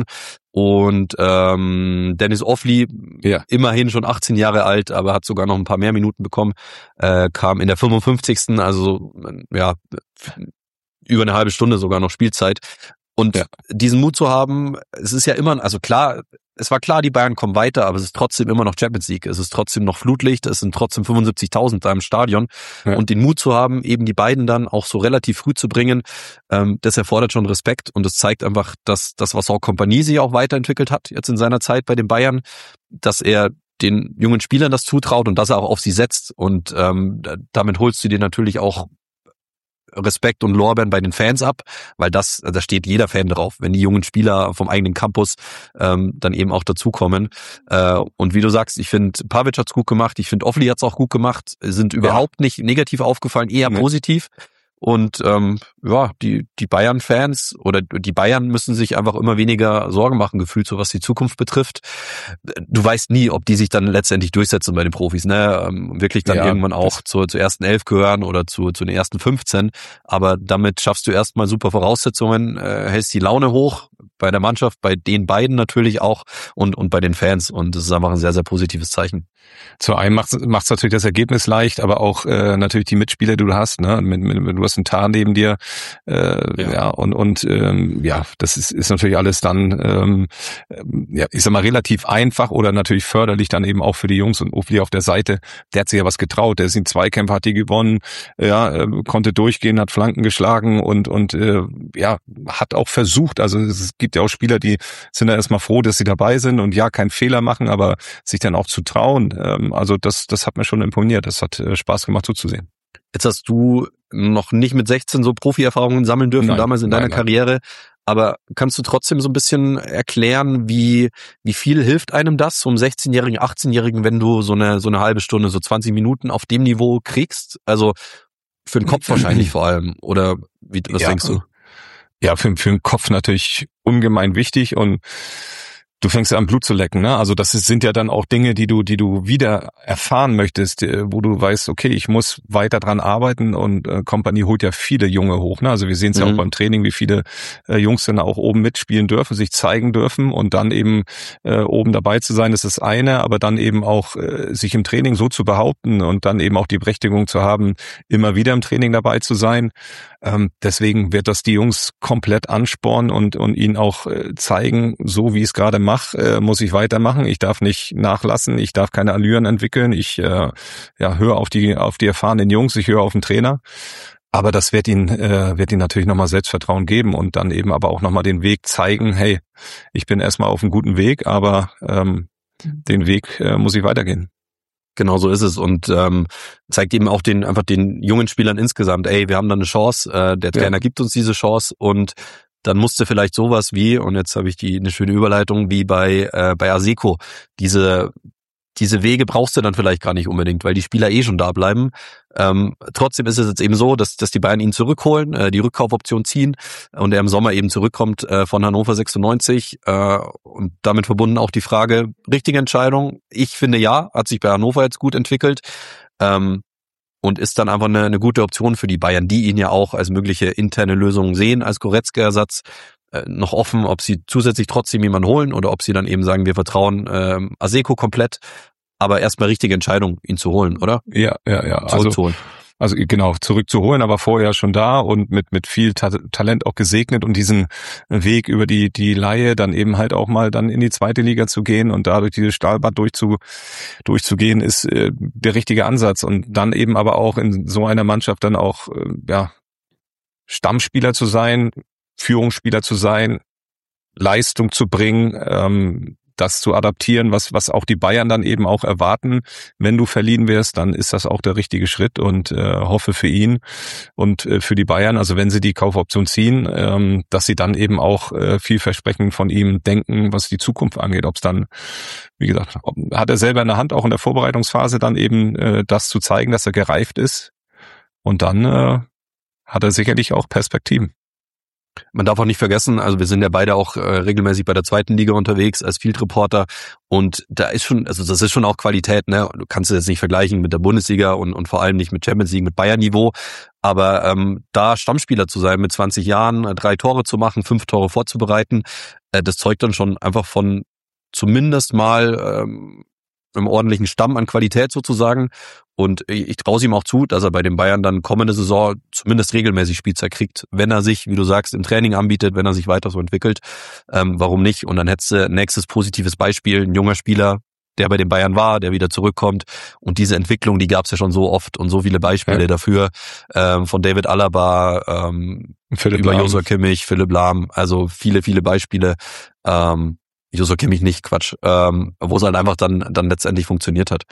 Und ähm, Dennis Offli, ja. immerhin schon achtzehn Jahre alt, aber hat sogar noch ein paar mehr Minuten bekommen, äh, kam in der fünfundfünfzigsten Also ja, über eine halbe Stunde sogar noch Spielzeit. Und ja. diesen Mut zu haben, es ist ja immer, also klar, es war klar, die Bayern kommen weiter, aber es ist trotzdem immer noch Champions League. Es ist trotzdem noch Flutlicht, es sind trotzdem fünfundsiebzigtausend da im Stadion. Ja. Und den Mut zu haben, eben die beiden dann auch so relativ früh zu bringen, ähm, das erfordert schon Respekt. Und es zeigt einfach, dass das, was auch Kompany sich auch weiterentwickelt hat, jetzt in seiner Zeit bei den Bayern, dass er den jungen Spielern das zutraut und dass er auch auf sie setzt. Und ähm, damit holst du dir natürlich auch Respekt und Lorbeeren bei den Fans ab, weil das, da steht jeder Fan drauf, wenn die jungen Spieler vom eigenen Campus ähm, dann eben auch dazukommen. Äh, und wie du sagst, ich finde, Pavic hat's gut gemacht, ich finde, Offli hat's auch gut gemacht, sind überhaupt ja. nicht negativ aufgefallen, eher nee. positiv. Und ähm, ja, die die Bayern-Fans oder die Bayern müssen sich einfach immer weniger Sorgen machen, gefühlt, so was die Zukunft betrifft. Du weißt nie, ob die sich dann letztendlich durchsetzen bei den Profis, ne? Ähm, wirklich dann ja, irgendwann auch zur, zur ersten Elf gehören oder zu, zu den ersten fünfzehn. Aber damit schaffst du erstmal super Voraussetzungen, äh, hältst die Laune hoch bei der Mannschaft, bei den beiden natürlich auch und und bei den Fans. Und das ist einfach ein sehr, sehr positives Zeichen. Zu einem macht es natürlich das Ergebnis leicht, aber auch äh, natürlich die Mitspieler, die du hast, ne? Mit, mit, du hast einen Tar neben dir, äh, ja. ja, und und ähm, ja, das ist, ist natürlich alles dann, ähm, ja, ich sag mal relativ einfach oder natürlich förderlich dann eben auch für die Jungs und Offli auf der Seite. Der hat sich ja was getraut, der ist in Zweikämpfe, hat die gewonnen, ja, äh, konnte durchgehen, hat Flanken geschlagen und und äh, ja, hat auch versucht. Also es gibt ja auch Spieler, die sind da erstmal froh, dass sie dabei sind und ja, keinen Fehler machen, aber sich dann auch zu trauen. Also das, das hat mir schon imponiert. Das hat Spaß gemacht zuzusehen. Jetzt hast du noch nicht mit sechzehn so Profi-Erfahrungen sammeln dürfen, nein, damals in deiner nein, nein. Karriere. Aber kannst du trotzdem so ein bisschen erklären, wie wie viel hilft einem das, so einem sechzehnjährigen, achtzehnjährigen, wenn du so eine so eine halbe Stunde, so zwanzig Minuten auf dem Niveau kriegst? Also für den Kopf wahrscheinlich vor allem. Oder wie, was ja, denkst du? Ja, für, für den Kopf natürlich ungemein wichtig und Du fängst an, Blut zu lecken, ne? Also das ist, sind ja dann auch Dinge, die du, die du wieder erfahren möchtest, wo du weißt, okay, ich muss weiter dran arbeiten und äh, Kompanie holt ja viele Junge hoch, ne? Also wir sehen es mhm. ja auch beim Training, wie viele äh, Jungs dann auch oben mitspielen dürfen, sich zeigen dürfen und dann eben äh, oben dabei zu sein, ist das eine, aber dann eben auch äh, sich im Training so zu behaupten und dann eben auch die Berechtigung zu haben, immer wieder im Training dabei zu sein. Ähm, deswegen wird das die Jungs komplett anspornen und und ihnen auch äh, zeigen, so wie ich es gerade mache, äh, muss ich weitermachen. Ich darf nicht nachlassen, ich darf keine Allüren entwickeln. Ich äh, ja höre auf die auf die erfahrenen Jungs, ich höre auf den Trainer. Aber das wird ihnen äh, wird ihnen natürlich nochmal Selbstvertrauen geben und dann eben aber auch nochmal den Weg zeigen. Hey, ich bin erstmal auf einem guten Weg, aber ähm, den Weg äh, muss ich weitergehen. Genau so ist es und ähm, zeigt eben auch den einfach den jungen Spielern insgesamt, ey, wir haben da eine Chance, äh, der Trainer ja. gibt uns diese Chance und dann musste vielleicht sowas wie, und jetzt habe ich die eine schöne Überleitung, wie bei äh, bei Asseco, diese diese Wege brauchst du dann vielleicht gar nicht unbedingt, weil die Spieler eh schon da bleiben. Ähm, trotzdem ist es jetzt eben so, dass dass die Bayern ihn zurückholen, äh, die Rückkaufoption ziehen und er im Sommer eben zurückkommt äh, von Hannover sechsundneunzig äh, und damit verbunden auch die Frage, richtige Entscheidung? Ich finde ja, hat sich bei Hannover jetzt gut entwickelt ähm, und ist dann einfach eine, eine gute Option für die Bayern, die ihn ja auch als mögliche interne Lösung sehen, als Goretzka-Ersatz. Noch offen, ob sie zusätzlich trotzdem jemanden holen oder ob sie dann eben sagen, wir vertrauen ähm, Asseco komplett, aber erstmal richtige Entscheidung, ihn zu holen, oder? Ja, ja, ja. Zurückzuholen. Also, also genau, zurückzuholen, aber vorher schon da und mit mit viel Ta- Talent auch gesegnet und diesen Weg über die die Leihe dann eben halt auch mal dann in die zweite Liga zu gehen und dadurch dieses Stahlbad durchzu, durchzugehen, ist äh, der richtige Ansatz und dann eben aber auch in so einer Mannschaft dann auch äh, ja Stammspieler zu sein, Führungsspieler zu sein, Leistung zu bringen, ähm, das zu adaptieren, was was auch die Bayern dann eben auch erwarten. Wenn du verliehen wirst, dann ist das auch der richtige Schritt und äh, hoffe für ihn und äh, für die Bayern, also wenn sie die Kaufoption ziehen, ähm, dass sie dann eben auch äh, vielversprechend von ihm denken, was die Zukunft angeht. Ob es dann, wie gesagt, ob, hat er selber in der Hand, auch in der Vorbereitungsphase dann eben äh, das zu zeigen, dass er gereift ist und dann äh, hat er sicherlich auch Perspektiven. Man darf auch nicht vergessen, also wir sind ja beide auch äh, regelmäßig bei der zweiten Liga unterwegs als Field Reporter und da ist schon, also das ist schon auch Qualität, ne? Du kannst es jetzt nicht vergleichen mit der Bundesliga und und vor allem nicht mit Champions League, mit Bayern-Niveau, aber ähm, da Stammspieler zu sein mit zwanzig Jahren, drei Tore zu machen, fünf Tore vorzubereiten, äh, das zeugt dann schon einfach von zumindest mal ähm, einem ordentlichen Stamm an Qualität sozusagen. Und ich traue es ihm auch zu, dass er bei den Bayern dann kommende Saison zumindest regelmäßig Spielzeit kriegt, wenn er sich, wie du sagst, im Training anbietet, wenn er sich weiter so entwickelt. Ähm, warum nicht? Und dann hättest du nächstes positives Beispiel, ein junger Spieler, der bei den Bayern war, der wieder zurückkommt. Und diese Entwicklung, die gab es ja schon so oft und so viele Beispiele ja. dafür. Ähm, von David Alaba, ähm, über Joshua Kimmich, Philipp Lahm, also viele, viele Beispiele. Ähm, Joshua Kimmich nicht, Quatsch, ähm, wo es halt einfach dann dann letztendlich funktioniert hat.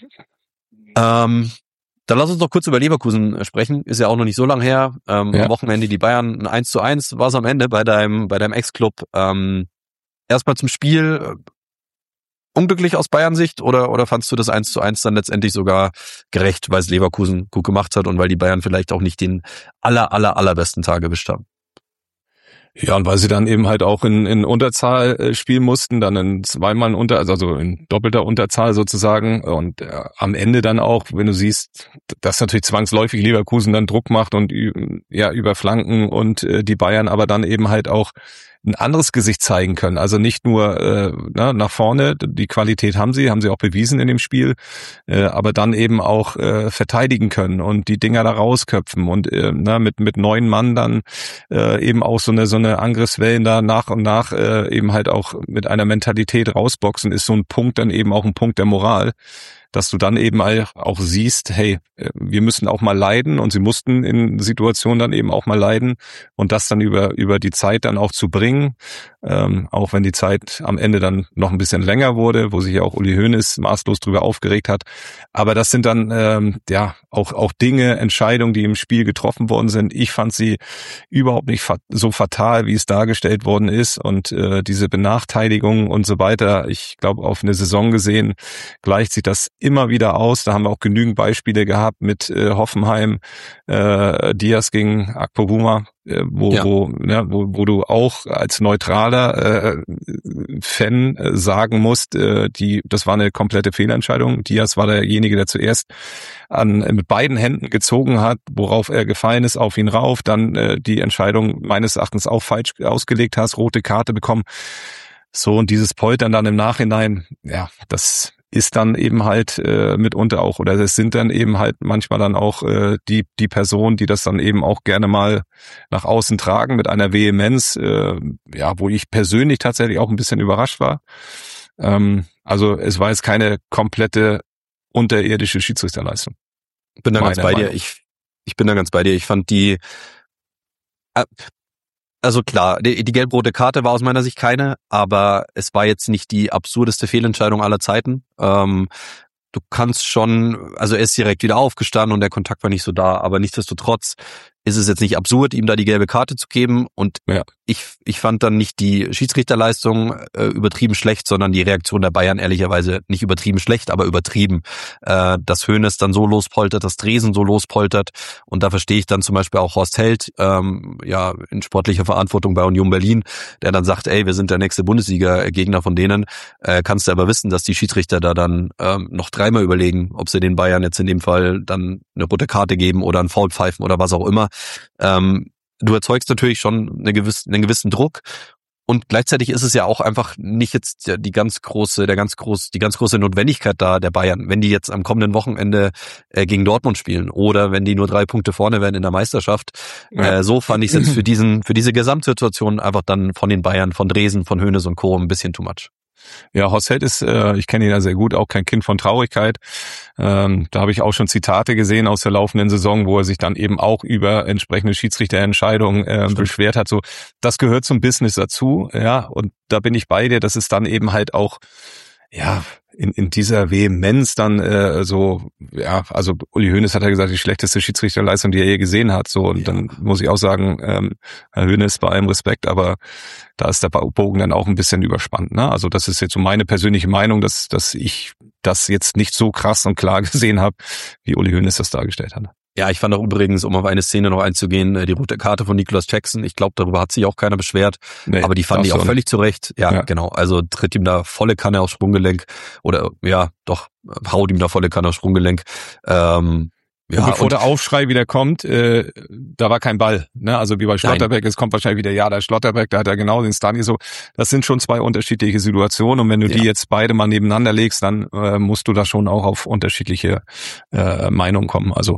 Ähm, dann lass uns doch kurz über Leverkusen sprechen. Ist ja auch noch nicht so lang her. Ähm, ja. Am Wochenende die Bayern ein eins zu eins war es am Ende bei deinem bei deinem Ex-Club. Ähm, erstmal zum Spiel. Unglücklich aus Bayern-Sicht oder oder fandst du das eins zu eins dann letztendlich sogar gerecht, weil es Leverkusen gut gemacht hat und weil die Bayern vielleicht auch nicht den aller aller allerbesten Tag erwischt haben? Ja, und weil sie dann eben halt auch in, in Unterzahl äh, spielen mussten, dann in zweimal in Unter, also in doppelter Unterzahl sozusagen und äh, am Ende dann auch, wenn du siehst, dass natürlich zwangsläufig Leverkusen dann Druck macht und ja über Flanken und äh, die Bayern aber dann eben halt auch ein anderes Gesicht zeigen können. Also nicht nur äh, na, nach vorne, die Qualität haben sie, haben sie auch bewiesen in dem Spiel, äh, aber dann eben auch äh, verteidigen können und die Dinger da rausköpfen und äh, na, mit mit neun Mann dann äh, eben auch so eine so eine Angriffswellen da nach und nach äh, eben halt auch mit einer Mentalität rausboxen, ist so ein Punkt dann eben auch ein Punkt der Moral, dass du dann eben auch siehst, hey, wir müssen auch mal leiden und sie mussten in Situationen dann eben auch mal leiden und das dann über über die Zeit dann auch zu bringen, ähm, auch wenn die Zeit am Ende dann noch ein bisschen länger wurde, wo sich ja auch Uli Hoeneß maßlos drüber aufgeregt hat. Aber das sind dann ähm, ja auch auch Dinge, Entscheidungen, die im Spiel getroffen worden sind. Ich fand sie überhaupt nicht fa- so fatal, wie es dargestellt worden ist und äh, diese Benachteiligung und so weiter. Ich glaube, auf eine Saison gesehen gleicht sich das immer wieder aus. Da haben wir auch genügend Beispiele gehabt mit äh, Hoffenheim, äh, Diaz gegen Akpoguma, äh, wo, ja. wo, ja, wo, wo du auch als neutraler äh, Fan äh, sagen musst, äh, die, das war eine komplette Fehlentscheidung. Diaz war derjenige, der zuerst an mit beiden Händen gezogen hat, worauf er gefallen ist, auf ihn rauf, dann äh, die Entscheidung meines Erachtens auch falsch ausgelegt hast, rote Karte bekommen. So, und dieses Poltern dann im Nachhinein, ja, das ist dann eben halt äh, mitunter auch, oder es sind dann eben halt manchmal dann auch äh, die die Personen, die das dann eben auch gerne mal nach außen tragen mit einer Vehemenz, äh, ja, wo ich persönlich tatsächlich auch ein bisschen überrascht war. Ähm, also es war jetzt keine komplette unterirdische Schiedsrichterleistung. Ich bin da ganz bei dir. Ich ich bin da ganz bei dir. Ich fand die äh, Also klar, die, die gelb-rote Karte war aus meiner Sicht keine, aber es war jetzt nicht die absurdeste Fehlentscheidung aller Zeiten. Ähm, du kannst schon, also er ist direkt wieder aufgestanden und der Kontakt war nicht so da, aber nichtsdestotrotz ist es jetzt nicht absurd, ihm da die gelbe Karte zu geben, und ja. ich ich fand dann nicht die Schiedsrichterleistung äh, übertrieben schlecht, sondern die Reaktion der Bayern ehrlicherweise nicht übertrieben schlecht, aber übertrieben. Äh, dass Hoeneß dann so lospoltert, dass Dresen so lospoltert, und da verstehe ich dann zum Beispiel auch Horst Held, ähm, ja, in sportlicher Verantwortung bei Union Berlin, der dann sagt, ey, wir sind der nächste Bundesliga-Gegner von denen, äh, kannst du aber wissen, dass die Schiedsrichter da dann ähm, noch dreimal überlegen, ob sie den Bayern jetzt in dem Fall dann eine rote Karte geben oder einen Foul pfeifen oder was auch immer. Ähm, du erzeugst natürlich schon eine gewisse, einen gewissen Druck, und gleichzeitig ist es ja auch einfach nicht jetzt die ganz große, der ganz groß, die ganz große Notwendigkeit da der Bayern, wenn die jetzt am kommenden Wochenende äh, gegen Dortmund spielen oder wenn die nur drei Punkte vorne werden in der Meisterschaft. Ja. Äh, so fand ich es jetzt für diesen, für diese Gesamtsituation einfach dann von den Bayern, von Dresen, von Hoeneß und Co. ein bisschen too much. Ja, Horst Held ist, äh, ich kenne ihn ja sehr gut, auch kein Kind von Traurigkeit. Ähm, da habe ich auch schon Zitate gesehen aus der laufenden Saison, wo er sich dann eben auch über entsprechende Schiedsrichterentscheidungen äh, beschwert hat. So, das gehört zum Business dazu, ja. Und da bin ich bei dir, dass es dann eben halt auch, ja, in in dieser Vehemenz dann äh, so, ja, also Uli Hoeneß hat ja gesagt, die schlechteste Schiedsrichterleistung, die er je gesehen hat. So, und ja. Dann muss ich auch sagen, ähm, Herr Hoeneß, bei allem Respekt, aber da ist der Bogen dann auch ein bisschen überspannt. Ne? Also das ist jetzt so meine persönliche Meinung, dass dass ich das jetzt nicht so krass und klar gesehen habe, wie Uli Hoeneß das dargestellt hat. Ja, ich fand auch übrigens, um auf eine Szene noch einzugehen, die rote Karte von Nicolas Jackson. Ich glaube, darüber hat sich auch keiner beschwert, nee, aber die fand ich auch völlig zurecht. Ja, ja, genau. Also tritt ihm da volle Kanne aufs Sprunggelenk, oder ja, doch, haut ihm da volle Kanne aufs Sprunggelenk. Ähm, Ja, und bevor und der Aufschrei wieder kommt, äh, da war kein Ball, ne? Also wie bei Schlotterbeck, es kommt wahrscheinlich wieder, ja, der Schlotterbeck, da hat er genau den Stani so. Das sind schon zwei unterschiedliche Situationen, und wenn du ja. die jetzt beide mal nebeneinander legst, dann äh, musst du da schon auch auf unterschiedliche äh, Meinungen kommen. Also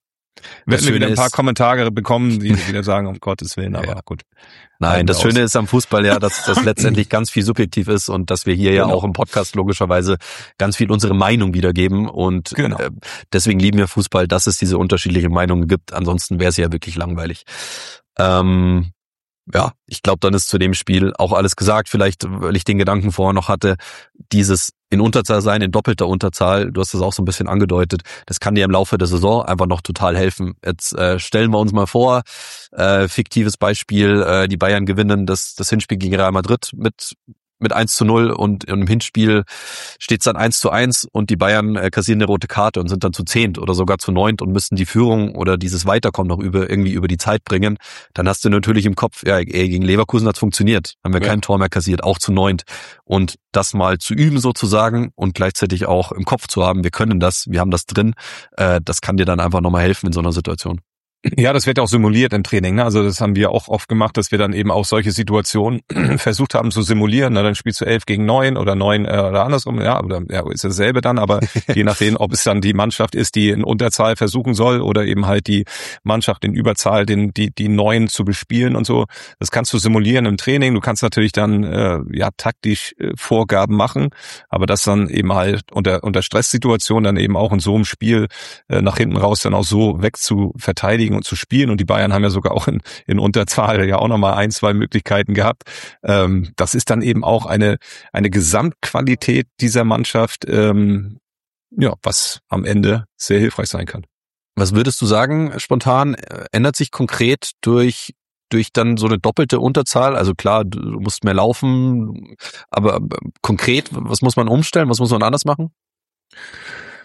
werden wir wieder ein paar Kommentare bekommen, die wieder sagen, um Gottes Willen, aber ja. gut. Nein, das Schöne ist am Fußball ja, dass das letztendlich ganz viel subjektiv ist und dass wir hier genau. ja auch im Podcast logischerweise ganz viel unsere Meinung wiedergeben, und genau. äh, deswegen lieben wir Fußball, dass es diese unterschiedlichen Meinungen gibt. Ansonsten wäre es ja wirklich langweilig. Ähm, ja, ich glaube, dann ist zu dem Spiel auch alles gesagt. Vielleicht, weil ich den Gedanken vorher noch hatte, dieses in Unterzahl sein, in doppelter Unterzahl, du hast das auch so ein bisschen angedeutet, das kann dir im Laufe der Saison einfach noch total helfen. Jetzt äh, stellen wir uns mal vor, äh, fiktives Beispiel, äh, die Bayern gewinnen das, das Hinspiel gegen Real Madrid mit mit eins zu null, und im Hinspiel steht es dann eins zu eins und die Bayern äh, kassieren eine rote Karte und sind dann zu zehnt oder sogar zu neunt und müssten die Führung oder dieses Weiterkommen noch über irgendwie über die Zeit bringen. Dann hast du natürlich im Kopf, ja, ey, gegen Leverkusen hat's funktioniert, haben wir ja. kein Tor mehr kassiert, auch zu neunt. Und das mal zu üben sozusagen und gleichzeitig auch im Kopf zu haben, wir können das, wir haben das drin, äh, das kann dir dann einfach nochmal helfen in so einer Situation. Ja, das wird auch simuliert im Training, ne? Also das haben wir auch oft gemacht, dass wir dann eben auch solche Situationen versucht haben zu simulieren. Na, dann spielst du elf gegen neun oder neun äh, oder andersrum, ja, oder ja, ist dasselbe dann, aber je nachdem, ob es dann die Mannschaft ist, die in Unterzahl versuchen soll, oder eben halt die Mannschaft in Überzahl, den die die neun zu bespielen und so. Das kannst du simulieren im Training. Du kannst natürlich dann äh, ja taktisch äh, Vorgaben machen, aber das dann eben halt unter unter Stresssituationen dann eben auch in so einem Spiel äh, nach hinten raus dann auch so weg zu verteidigen und zu spielen. Und die Bayern haben ja sogar auch in, in Unterzahl ja auch nochmal ein, zwei Möglichkeiten gehabt. Ähm, das ist dann eben auch eine eine Gesamtqualität dieser Mannschaft, ähm, ja, was am Ende sehr hilfreich sein kann. Was würdest du sagen, spontan, ändert sich konkret durch durch dann so eine doppelte Unterzahl? Also klar, du musst mehr laufen, aber konkret, was muss man umstellen? Was muss man anders machen?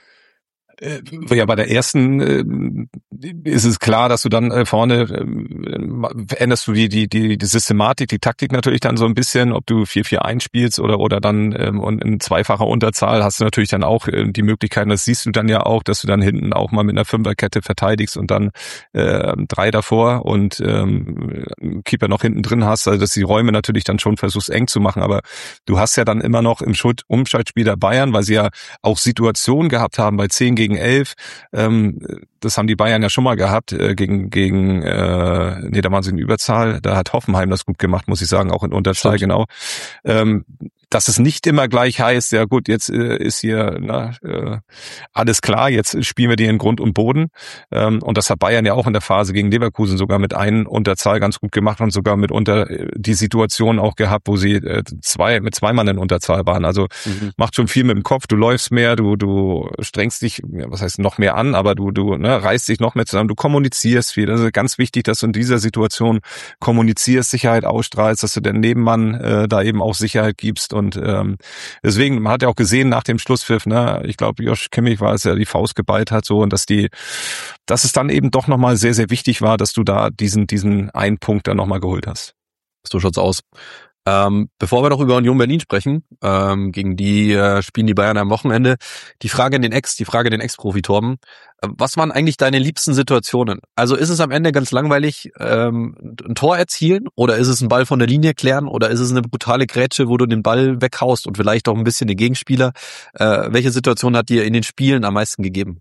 Ja, bei der ersten äh, ist es klar, dass du dann äh, vorne äh, änderst du die, die die die Systematik, die Taktik natürlich dann so ein bisschen, ob du vier vier eins spielst oder oder dann ähm, und in zweifacher Unterzahl hast du natürlich dann auch äh, die Möglichkeiten, das siehst du dann ja auch, dass du dann hinten auch mal mit einer Fünferkette verteidigst und dann äh, drei davor und ähm, Keeper noch hinten drin hast, also dass die Räume natürlich dann schon versuchst eng zu machen, aber du hast ja dann immer noch im Umschaltspiel der Bayern, weil sie ja auch Situationen gehabt haben bei zehn gegen elf, ähm, das haben die Bayern ja schon mal gehabt, äh, gegen, gegen, äh, nee, da waren sie in Überzahl, da hat Hoffenheim das gut gemacht, muss ich sagen, auch in Unterzahl, genau. Ähm, dass es nicht immer gleich heißt, ja gut, jetzt äh, ist hier na, äh, alles klar, jetzt spielen wir die in Grund und Boden. Ähm, und das hat Bayern ja auch in der Phase gegen Leverkusen sogar mit einem Unterzahl ganz gut gemacht und sogar mitunter die Situation auch gehabt, wo sie äh, zwei mit zwei Mann in Unterzahl waren. Also mhm. macht schon viel mit dem Kopf, du läufst mehr, du du strengst dich, was heißt noch mehr an, aber du du ne, reißt dich noch mehr zusammen, du kommunizierst viel. Das ist ganz wichtig, dass du in dieser Situation kommunizierst, Sicherheit ausstrahlst, dass du den Nebenmann äh, da eben auch Sicherheit gibst. Und ähm, deswegen, man hat ja auch gesehen nach dem Schlusspfiff, ne, ich glaube, Josh Kimmich war es, der die Faust geballt hat, so, und dass die, dass es dann eben doch nochmal sehr, sehr wichtig war, dass du da diesen, diesen einen Punkt dann nochmal geholt hast. So schaut's aus. Ähm, bevor wir noch über Union Berlin sprechen, ähm, gegen die äh, spielen die Bayern am Wochenende, die Frage an den Ex, die Frage an den Ex-Profi Torben, äh, was waren eigentlich deine liebsten Situationen? Also ist es am Ende ganz langweilig, ähm, ein Tor erzielen, oder ist es ein Ball von der Linie klären, oder ist es eine brutale Grätsche, wo du den Ball weghaust und vielleicht auch ein bisschen den Gegenspieler? Äh, welche Situation hat dir in den Spielen am meisten gegeben?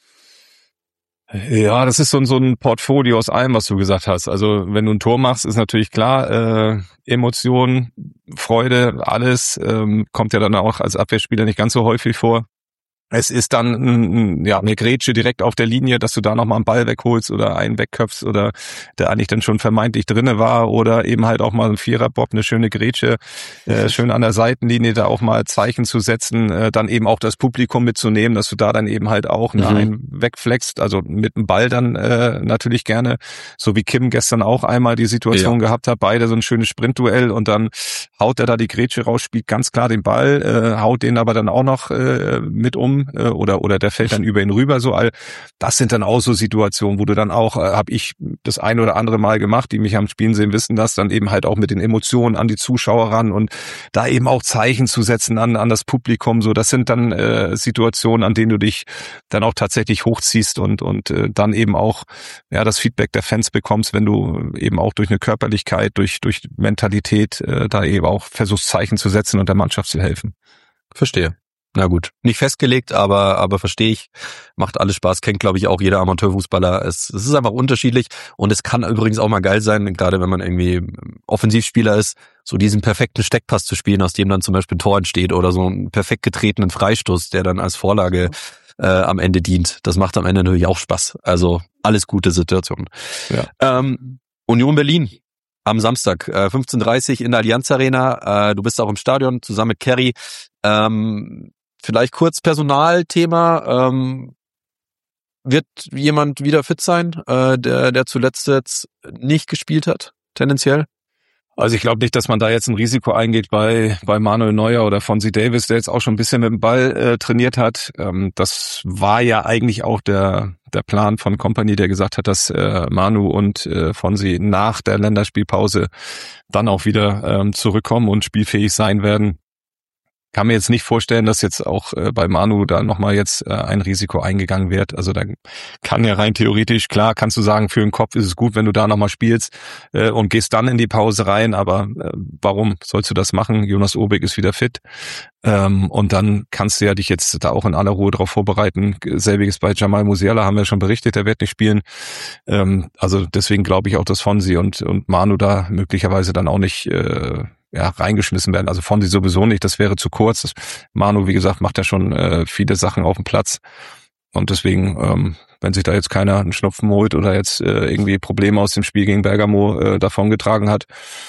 Ja, das ist so ein, so ein Portfolio aus allem, was du gesagt hast. Also wenn du ein Tor machst, ist natürlich klar, äh, Emotionen, Freude, alles ähm, kommt ja dann auch als Abwehrspieler nicht ganz so häufig vor. Es ist dann ja eine Grätsche direkt auf der Linie, dass du da nochmal einen Ball wegholst oder einen wegköpfst oder der eigentlich dann schon vermeintlich drinne war, oder eben halt auch mal ein Viererbob, eine schöne Grätsche, äh, schön an der Seitenlinie da auch mal Zeichen zu setzen, äh, dann eben auch das Publikum mitzunehmen, dass du da dann eben halt auch mhm. einen wegflext, also mit dem Ball dann äh, natürlich gerne, so wie Kim gestern auch einmal die Situation ja. gehabt hat, beide so ein schönes Sprintduell und dann haut er da die Grätsche raus, spielt ganz klar den Ball, äh, haut den aber dann auch noch äh, mit um, oder oder der fällt dann über ihn rüber, so all das sind dann auch so Situationen, wo du dann auch, äh, habe ich das ein oder andere Mal gemacht, die mich am Spielen sehen wissen das, dann eben halt auch mit den Emotionen an die Zuschauer ran und da eben auch Zeichen zu setzen an an das Publikum, so das sind dann äh, Situationen, an denen du dich dann auch tatsächlich hochziehst und und äh, dann eben auch ja das Feedback der Fans bekommst, wenn du eben auch durch eine Körperlichkeit, durch durch Mentalität äh, da eben auch versuchst Zeichen zu setzen und der Mannschaft zu helfen. Verstehe. Na gut, nicht festgelegt, aber aber verstehe ich. Macht alles Spaß, kennt glaube ich auch jeder Amateurfußballer. Es, es ist einfach unterschiedlich und es kann übrigens auch mal geil sein, gerade wenn man irgendwie Offensivspieler ist, so diesen perfekten Steckpass zu spielen, aus dem dann zum Beispiel ein Tor entsteht, oder so einen perfekt getretenen Freistoß, der dann als Vorlage äh, am Ende dient. Das macht am Ende natürlich auch Spaß. Also alles gute Situationen. Ja. Ähm, Union Berlin. Am Samstag, äh, fünfzehn Uhr dreißig in der Allianz Arena. Äh, du bist auch im Stadion zusammen mit Kerry. Ähm, vielleicht kurz Personalthema. Ähm, wird jemand wieder fit sein, äh, der, der zuletzt jetzt nicht gespielt hat, tendenziell? Also ich glaube nicht, dass man da jetzt ein Risiko eingeht bei bei Manuel Neuer oder Fonzie Davis, der jetzt auch schon ein bisschen mit dem Ball äh, trainiert hat. Ähm, das war ja eigentlich auch der der Plan von Kompany, der gesagt hat, dass äh, Manu und äh, Fonzie nach der Länderspielpause dann auch wieder ähm, zurückkommen und spielfähig sein werden. Kann mir jetzt nicht vorstellen, dass jetzt auch äh, bei Manu da nochmal jetzt äh, ein Risiko eingegangen wird. Also da kann ja rein theoretisch, klar, kannst du sagen, für den Kopf ist es gut, wenn du da nochmal spielst äh, und gehst dann in die Pause rein. Aber äh, warum sollst du das machen? Jonas Urbik ist wieder fit. Ähm, und dann kannst du ja dich jetzt da auch in aller Ruhe darauf vorbereiten. Selbiges bei Jamal Musiala, haben wir schon berichtet, der wird nicht spielen. Ähm, also deswegen glaube ich auch, dass Fonzie und, und Manu da möglicherweise dann auch nicht äh, ja, reingeschmissen werden. Also Fonzie sowieso nicht, das wäre zu kurz. Das, Manu, wie gesagt, macht ja schon äh, viele Sachen auf dem Platz. Und deswegen, ähm, wenn sich da jetzt keiner einen Schnupfen holt oder jetzt äh, irgendwie Probleme aus dem Spiel gegen Bergamo äh, davongetragen hat,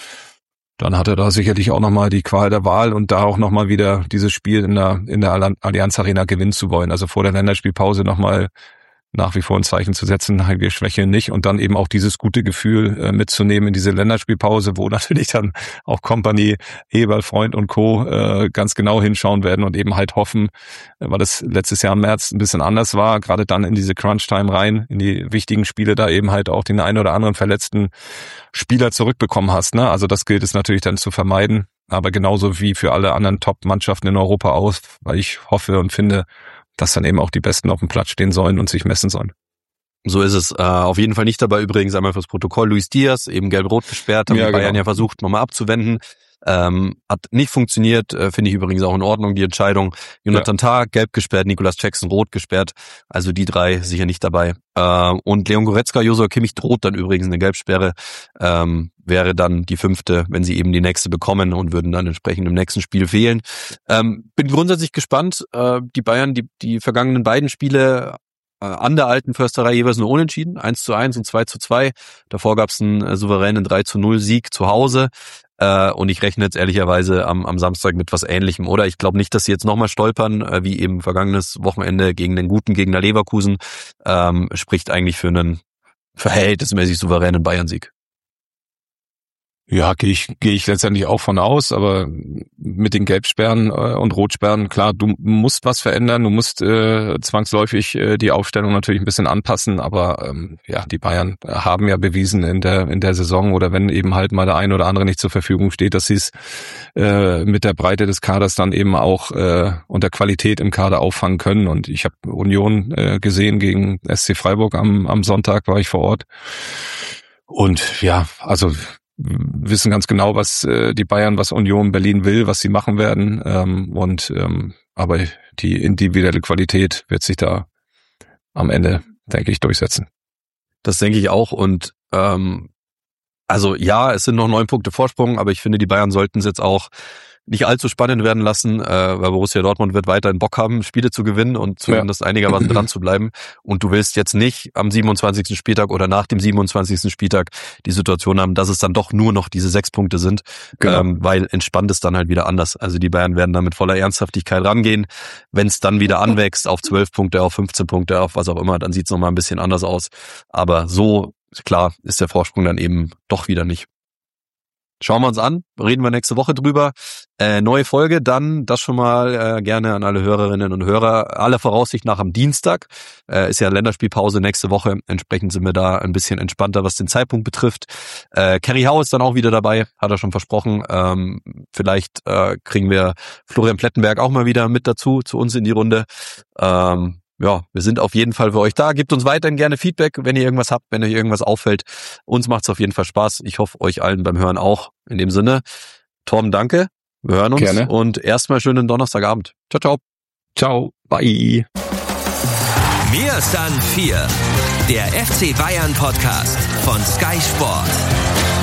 dann hat er da sicherlich auch nochmal die Qual der Wahl und da auch nochmal wieder dieses Spiel in der in der Allianz Arena gewinnen zu wollen. Also vor der Länderspielpause nochmal nach wie vor ein Zeichen zu setzen, nein, wir schwächeln nicht und dann eben auch dieses gute Gefühl äh, mitzunehmen in diese Länderspielpause, wo natürlich dann auch Kompanie, Eberl, Freund und Co. Äh, ganz genau hinschauen werden und eben halt hoffen, äh, weil das letztes Jahr im März ein bisschen anders war, gerade dann in diese Crunch-Time rein, in die wichtigen Spiele da eben halt auch den einen oder anderen verletzten Spieler zurückbekommen hast. Ne? Also das gilt es natürlich dann zu vermeiden, aber genauso wie für alle anderen Top-Mannschaften in Europa aus, weil ich hoffe und finde, dass dann eben auch die Besten auf dem Platz stehen sollen und sich messen sollen. So ist es. Äh, auf jeden Fall nicht dabei übrigens, einmal fürs Protokoll, Luis Diaz, eben gelb-rot gesperrt, haben ja, die Bayern genau. ja versucht, nochmal abzuwenden. Ähm, hat nicht funktioniert, äh, finde ich übrigens auch in Ordnung, die Entscheidung. Jonathan ja. Tah, gelb gesperrt, Nicolas Jackson, rot gesperrt. Also die drei sicher nicht dabei. Äh, und Leon Goretzka, Joshua Kimmich droht dann übrigens eine Gelbsperre. Ähm, wäre dann die fünfte, wenn sie eben die nächste bekommen und würden dann entsprechend im nächsten Spiel fehlen. Ähm, bin grundsätzlich gespannt. Äh, die Bayern, die, die vergangenen beiden Spiele äh, an der alten Försterei jeweils nur unentschieden. eins zu eins und zwei zu zwei. Davor gab es einen äh, souveränen drei zu null Sieg zu Hause. Äh, und ich rechne jetzt ehrlicherweise am, am Samstag mit was Ähnlichem. Oder ich glaube nicht, dass sie jetzt nochmal stolpern, äh, wie eben vergangenes Wochenende gegen den guten Gegner Leverkusen. Ähm, spricht eigentlich für einen verhältnismäßig souveränen Bayern-Sieg. Ja, gehe ich gehe ich letztendlich auch von aus, aber mit den Gelbsperren äh, und Rotsperren, klar, du musst was verändern, du musst äh, zwangsläufig äh, die Aufstellung natürlich ein bisschen anpassen, aber ähm, ja, die Bayern haben ja bewiesen in der in der Saison oder wenn eben halt mal der ein oder andere nicht zur Verfügung steht, dass sie es äh, mit der Breite des Kaders dann eben auch äh, und der Qualität im Kader auffangen können und ich habe Union äh, gesehen gegen S C Freiburg am am Sonntag war ich vor Ort und ja, also wissen ganz genau, was äh, die Bayern, was Union Berlin will, was sie machen werden. Ähm, und ähm, aber die individuelle Qualität wird sich da am Ende, denke ich, durchsetzen. Das denke ich auch. Und ähm, also ja, es sind noch neun Punkte Vorsprung, aber ich finde, die Bayern sollten es jetzt auch nicht allzu spannend werden lassen, äh, weil Borussia Dortmund wird weiterhin Bock haben, Spiele zu gewinnen und zumindest ja. einigermaßen dran zu bleiben. Und du willst jetzt nicht am siebenundzwanzigsten Spieltag oder nach dem siebenundzwanzigsten Spieltag die Situation haben, dass es dann doch nur noch diese sechs Punkte sind, genau. ähm, weil entspannt ist dann halt wieder anders. Also die Bayern werden da mit voller Ernsthaftigkeit rangehen. Wenn es dann wieder anwächst auf zwölf Punkte, auf fünfzehn Punkte, auf was auch immer, dann sieht es nochmal ein bisschen anders aus. Aber so, klar, ist der Vorsprung dann eben doch wieder nicht. Schauen wir uns an, reden wir nächste Woche drüber. Äh, neue Folge, dann das schon mal äh, gerne an alle Hörerinnen und Hörer. Aller Voraussicht nach am Dienstag. Äh, ist ja Länderspielpause nächste Woche. Entsprechend sind wir da ein bisschen entspannter, was den Zeitpunkt betrifft. Äh, Kerry Hau ist dann auch wieder dabei, hat er schon versprochen. Ähm, vielleicht äh, kriegen wir Florian Plettenberg auch mal wieder mit dazu, zu uns in die Runde. Ähm, Ja, wir sind auf jeden Fall für euch da. Gebt uns weiterhin gerne Feedback, wenn ihr irgendwas habt, wenn euch irgendwas auffällt. Uns macht's auf jeden Fall Spaß. Ich hoffe, euch allen beim Hören auch. In dem Sinne, Torben, danke. Wir hören uns gerne. Und erstmal schönen Donnerstagabend. Ciao, ciao. Ciao, bye. Mir ist dann vier. Der F C Bayern Podcast von Sky Sport.